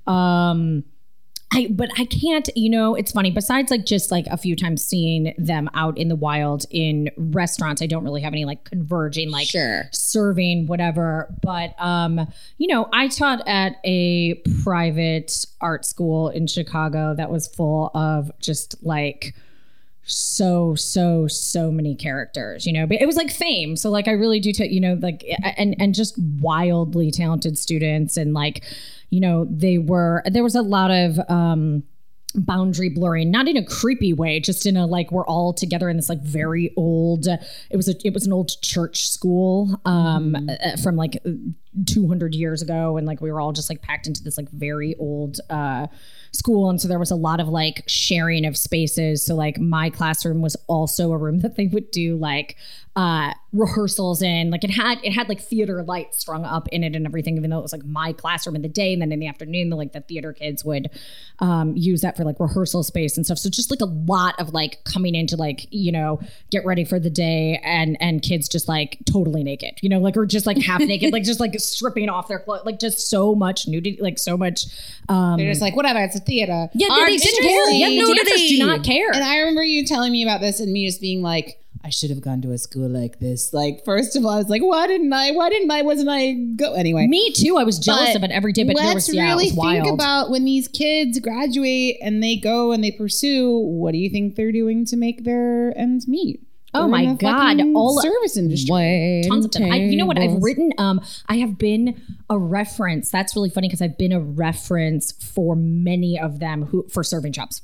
B: But I can't, it's funny. Besides like just like a few times seeing them out in the wild in restaurants, I don't really have any like converging, like serving, whatever. But, I taught at a private art school in Chicago that was full of just like so many characters, but it was like Fame. So like I really do and just wildly talented students, and like, there was a lot of boundary blurring, not in a creepy way, just in a like we're all together in this like very old, it was an old church school from like 200 years ago, and like we were all just like packed into this like very old school, and so there was a lot of like sharing of spaces. So like my classroom was also a room that they would do like rehearsals in. Like it had like theater lights strung up in it and everything, even though it was like my classroom in the day, and then in the afternoon the theater kids would use that for like rehearsal space and stuff. So just like a lot of like coming into like get ready for the day, and kids just like totally naked, like, or just like half naked, like just like stripping off their clothes, like just so much nudity, like so much
A: they're just like, whatever, it's a theater.
B: Yeah, they didn't care. Yeah, dancers do not care.
A: And I remember you telling me about this and me just being like, I should have gone to a school like this. Like, first of all, I was like, wasn't I go? Anyway.
B: Me too. I was jealous of it every day, but
A: let's
B: it
A: really
B: was wild.
A: think about when these kids graduate and they go and they pursue, what do you think they're doing to make their ends meet?
B: Oh my God.
A: All service industry.
B: Tons of them. You know what? I've written, I have been a reference. That's really funny because I've been a reference for many of them for serving jobs.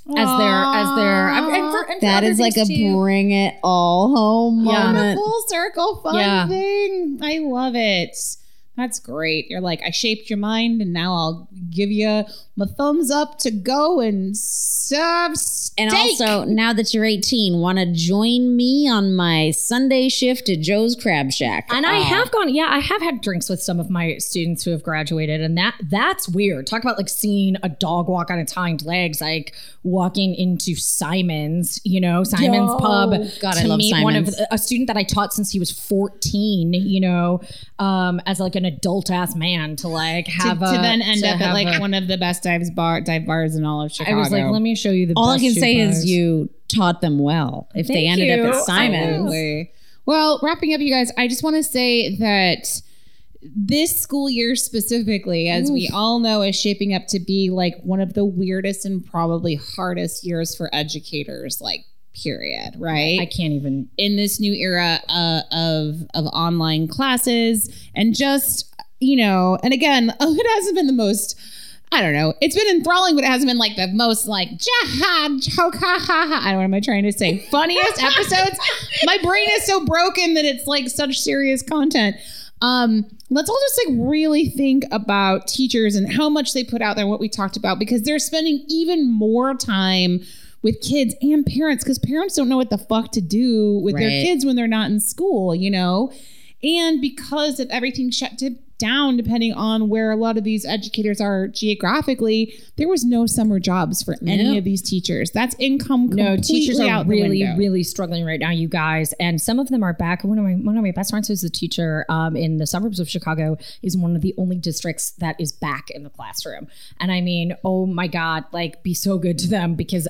C: That is like a bring it all home moment.
A: Full circle fun thing. I love it. That's great. You're like, I shaped your mind, and now I'll give you my thumbs up to go and serve steak.
C: And also, now that you're 18, want to join me on my Sunday shift at Joe's Crab Shack?
B: And I have gone, I have had drinks with some of my students who have graduated, and that's weird. Talk about like seeing a dog walk on its hind legs, like walking into Simon's, Simon's pub.
C: God,
B: to
C: I love
B: meet
C: Simon's.
B: one of a student that I taught since he was 14, as like an adult ass man to like have
A: to then end up at like one of the best dive bars in all of Chicago.
B: I was like, let me show you the
C: All I
B: best
C: can say
B: bars.
C: is you taught them well. If they
B: Thank
C: ended
B: you.
C: up at Simon's.
A: Absolutely. Well, wrapping up, you guys, I just want to say that this school year specifically, as we all know, is shaping up to be like one of the weirdest and probably hardest years for educators, like period, right?
B: I can't even.
A: In this new era of online classes, and just, and again, it hasn't been the most, I don't know, it's been enthralling, but it hasn't been like the most like, joke, ha, ha, ha. I don't know what am I trying to say? Funniest episodes. My brain is so broken that it's like such serious content. Let's all just like really think about teachers and how much they put out there and what we talked about, because they're spending even more time with kids and parents, because parents don't know what the fuck to do with their kids when they're not in school, And because of everything down depending on where a lot of these educators are geographically. There was no summer jobs for any of these teachers. That's income completely
B: teachers are
A: out the
B: really,
A: window.
B: really struggling right now, you guys. And some of them are back. One of my best friends who's a teacher in the suburbs of Chicago is one of the only districts that is back in the classroom. And I mean, oh my God, like be so good to them, because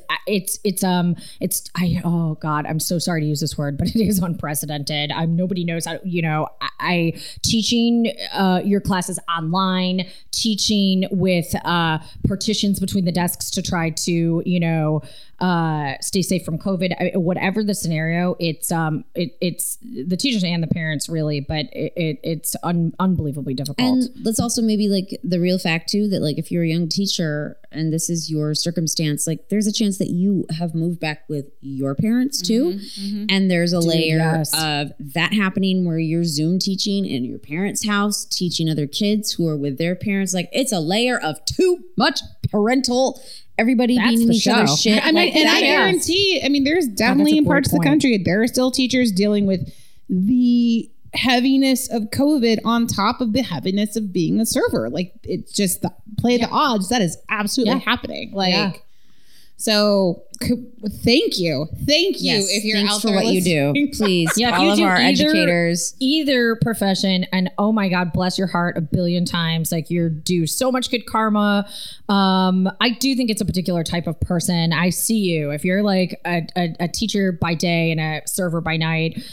B: oh God, I'm so sorry to use this word, but it is unprecedented. Nobody knows how, I teaching your classes online, teaching with partitions between the desks to try to, stay safe from COVID. Whatever the scenario, it's the teachers and the parents really, but it's unbelievably difficult.
C: And let's also maybe like the real fact too, that like if you're a young teacher and this is your circumstance, like there's a chance that you have moved back with your parents too. And there's a layer of that happening where you're Zoom teaching in your parents' house, teaching other kids who are with their parents. Like it's a layer of too much parental, everybody being in each other's shit.
A: I mean, and I guarantee, there's definitely in parts of the country, there are still teachers dealing with the heaviness of COVID on top of the heaviness of being a server. Like it's just the play of the odds. That is absolutely happening. Like, so thank you. If you're
C: thanks
A: out
C: for
A: there
C: what you do, please. All of our educators,
B: either profession, and oh my God, bless your heart a billion times. Like you do so much good karma. I do think it's a particular type of person. I see you. If you're like a teacher by day and a server by night,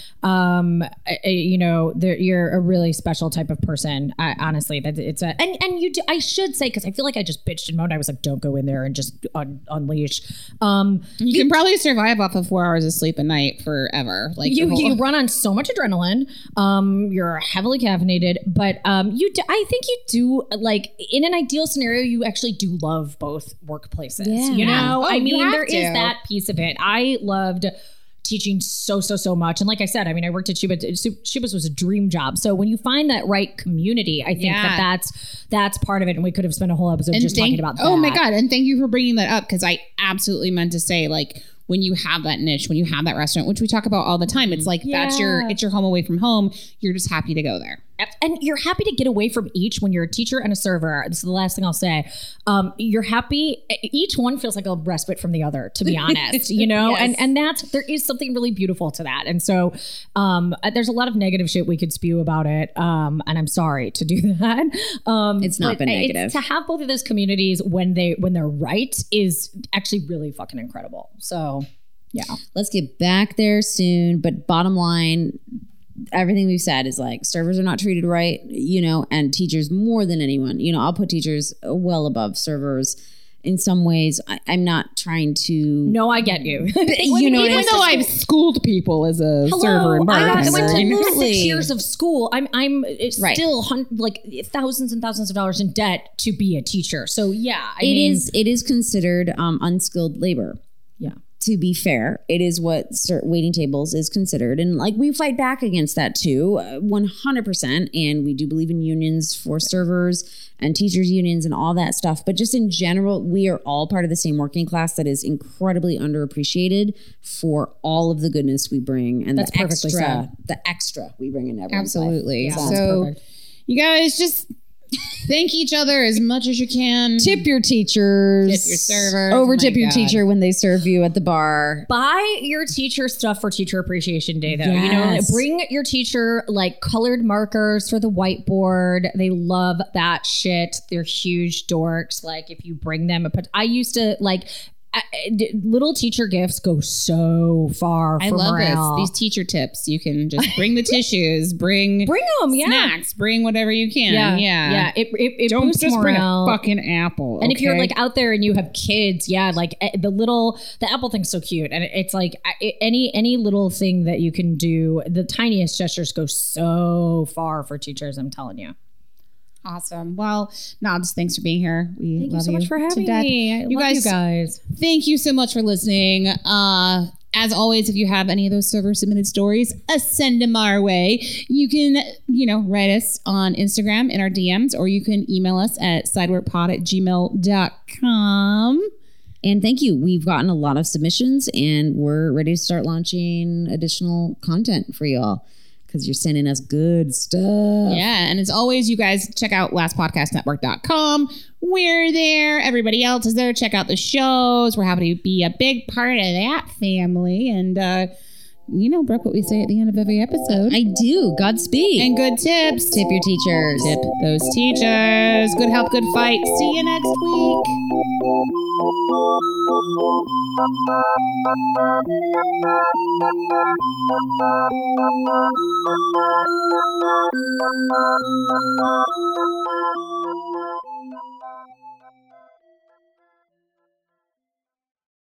B: you're a really special type of person. Honestly, that it's and you do, I should say, because I feel like I just bitched and moaned. I was like, don't go in there and just unleash.
A: You can probably survive off of 4 hours of sleep a night forever. Like
B: you run on so much adrenaline. You're heavily caffeinated, but I think you do, like in an ideal scenario, you actually do love both workplaces. There is that piece of it. I loved teaching so much. And like I said, I worked at Shubas. Shubas was a dream job. So when you find that right community, I think that's part of it. And we could have spent a whole episode talking about that.
A: Oh my God. And thank you for bringing that up, because I absolutely meant to say, like, when you have that niche, when you have that restaurant, which we talk about all the time, it's like, it's your home away from home. You're just happy to go there.
B: And you're happy to get away from each when you're a teacher and a server. This is the last thing I'll say. You're happy. Each one feels like a respite from the other, to be honest, yes. and there is something really beautiful to that. And so there's a lot of negative shit we could spew about it. And I'm sorry to do that.
C: It's not been negative.
B: To have both of those communities when they're right is actually really fucking incredible. So yeah,
C: let's get back there soon. But bottom line, everything we've said is like servers are not treated right, and teachers more than anyone. I'll put teachers well above servers in some ways. I'm not trying to.
B: No, I get you.
A: Even though I've schooled people as a server and bartender.
B: I went to 6 years of school. I'm still like thousands and thousands of dollars in debt to be a teacher. So yeah,
C: it is considered unskilled labor.
B: Yeah.
C: To be fair, it is what waiting tables is considered. And like we fight back against that too, 100%. And we do believe in unions for servers and teachers unions and all that stuff. But just in general, we are all part of the same working class that is incredibly underappreciated for all of the goodness we bring. And
B: that's the
C: extra we bring in everyone's
A: Absolutely.
C: life.
A: Yeah, so you guys just thank each other as much as you can.
C: Tip your teachers.
A: Tip your servers.
C: Overtip your teacher when they serve you at the bar.
B: Buy your teacher stuff for Teacher Appreciation Day, though.
C: Yes.
B: Bring your teacher like colored markers for the whiteboard. They love that shit. They're huge dorks. Like if you bring them I used to like. Little teacher gifts go so far for morale.
A: These teacher tips. You can just bring the tissues, bring
B: them,
A: snacks, bring whatever you can. Yeah.
B: It
A: don't
B: boosts
A: just
B: morale.
A: bring a fucking apple.
B: And if you're like out there and you have kids, like the apple thing's so cute, and it's like any little thing that you can do. The tiniest gestures go so far for teachers. I'm telling you.
A: Awesome. Well, Nobs, thanks for being here.
B: Thank you so much for having me. I love you guys.
A: Thank you so much for listening. As always, if you have any of those server submitted stories, send them our way. You can, write us on Instagram in our DMs, or you can email us at sideworkpod@gmail.com.
C: And thank you. We've gotten a lot of submissions and we're ready to start launching additional content for y'all. because you're sending us good stuff.
A: Yeah, and as always, you guys check out lastpodcastnetwork.com. We're there. Everybody else is there. Check out the shows. We're happy to be a big part of that family. And, Brooke, what we say at the end of every episode.
C: I do. Godspeed.
A: And good tips.
C: Tip your teachers.
A: Tip those teachers. Good health, good fight. See you next week.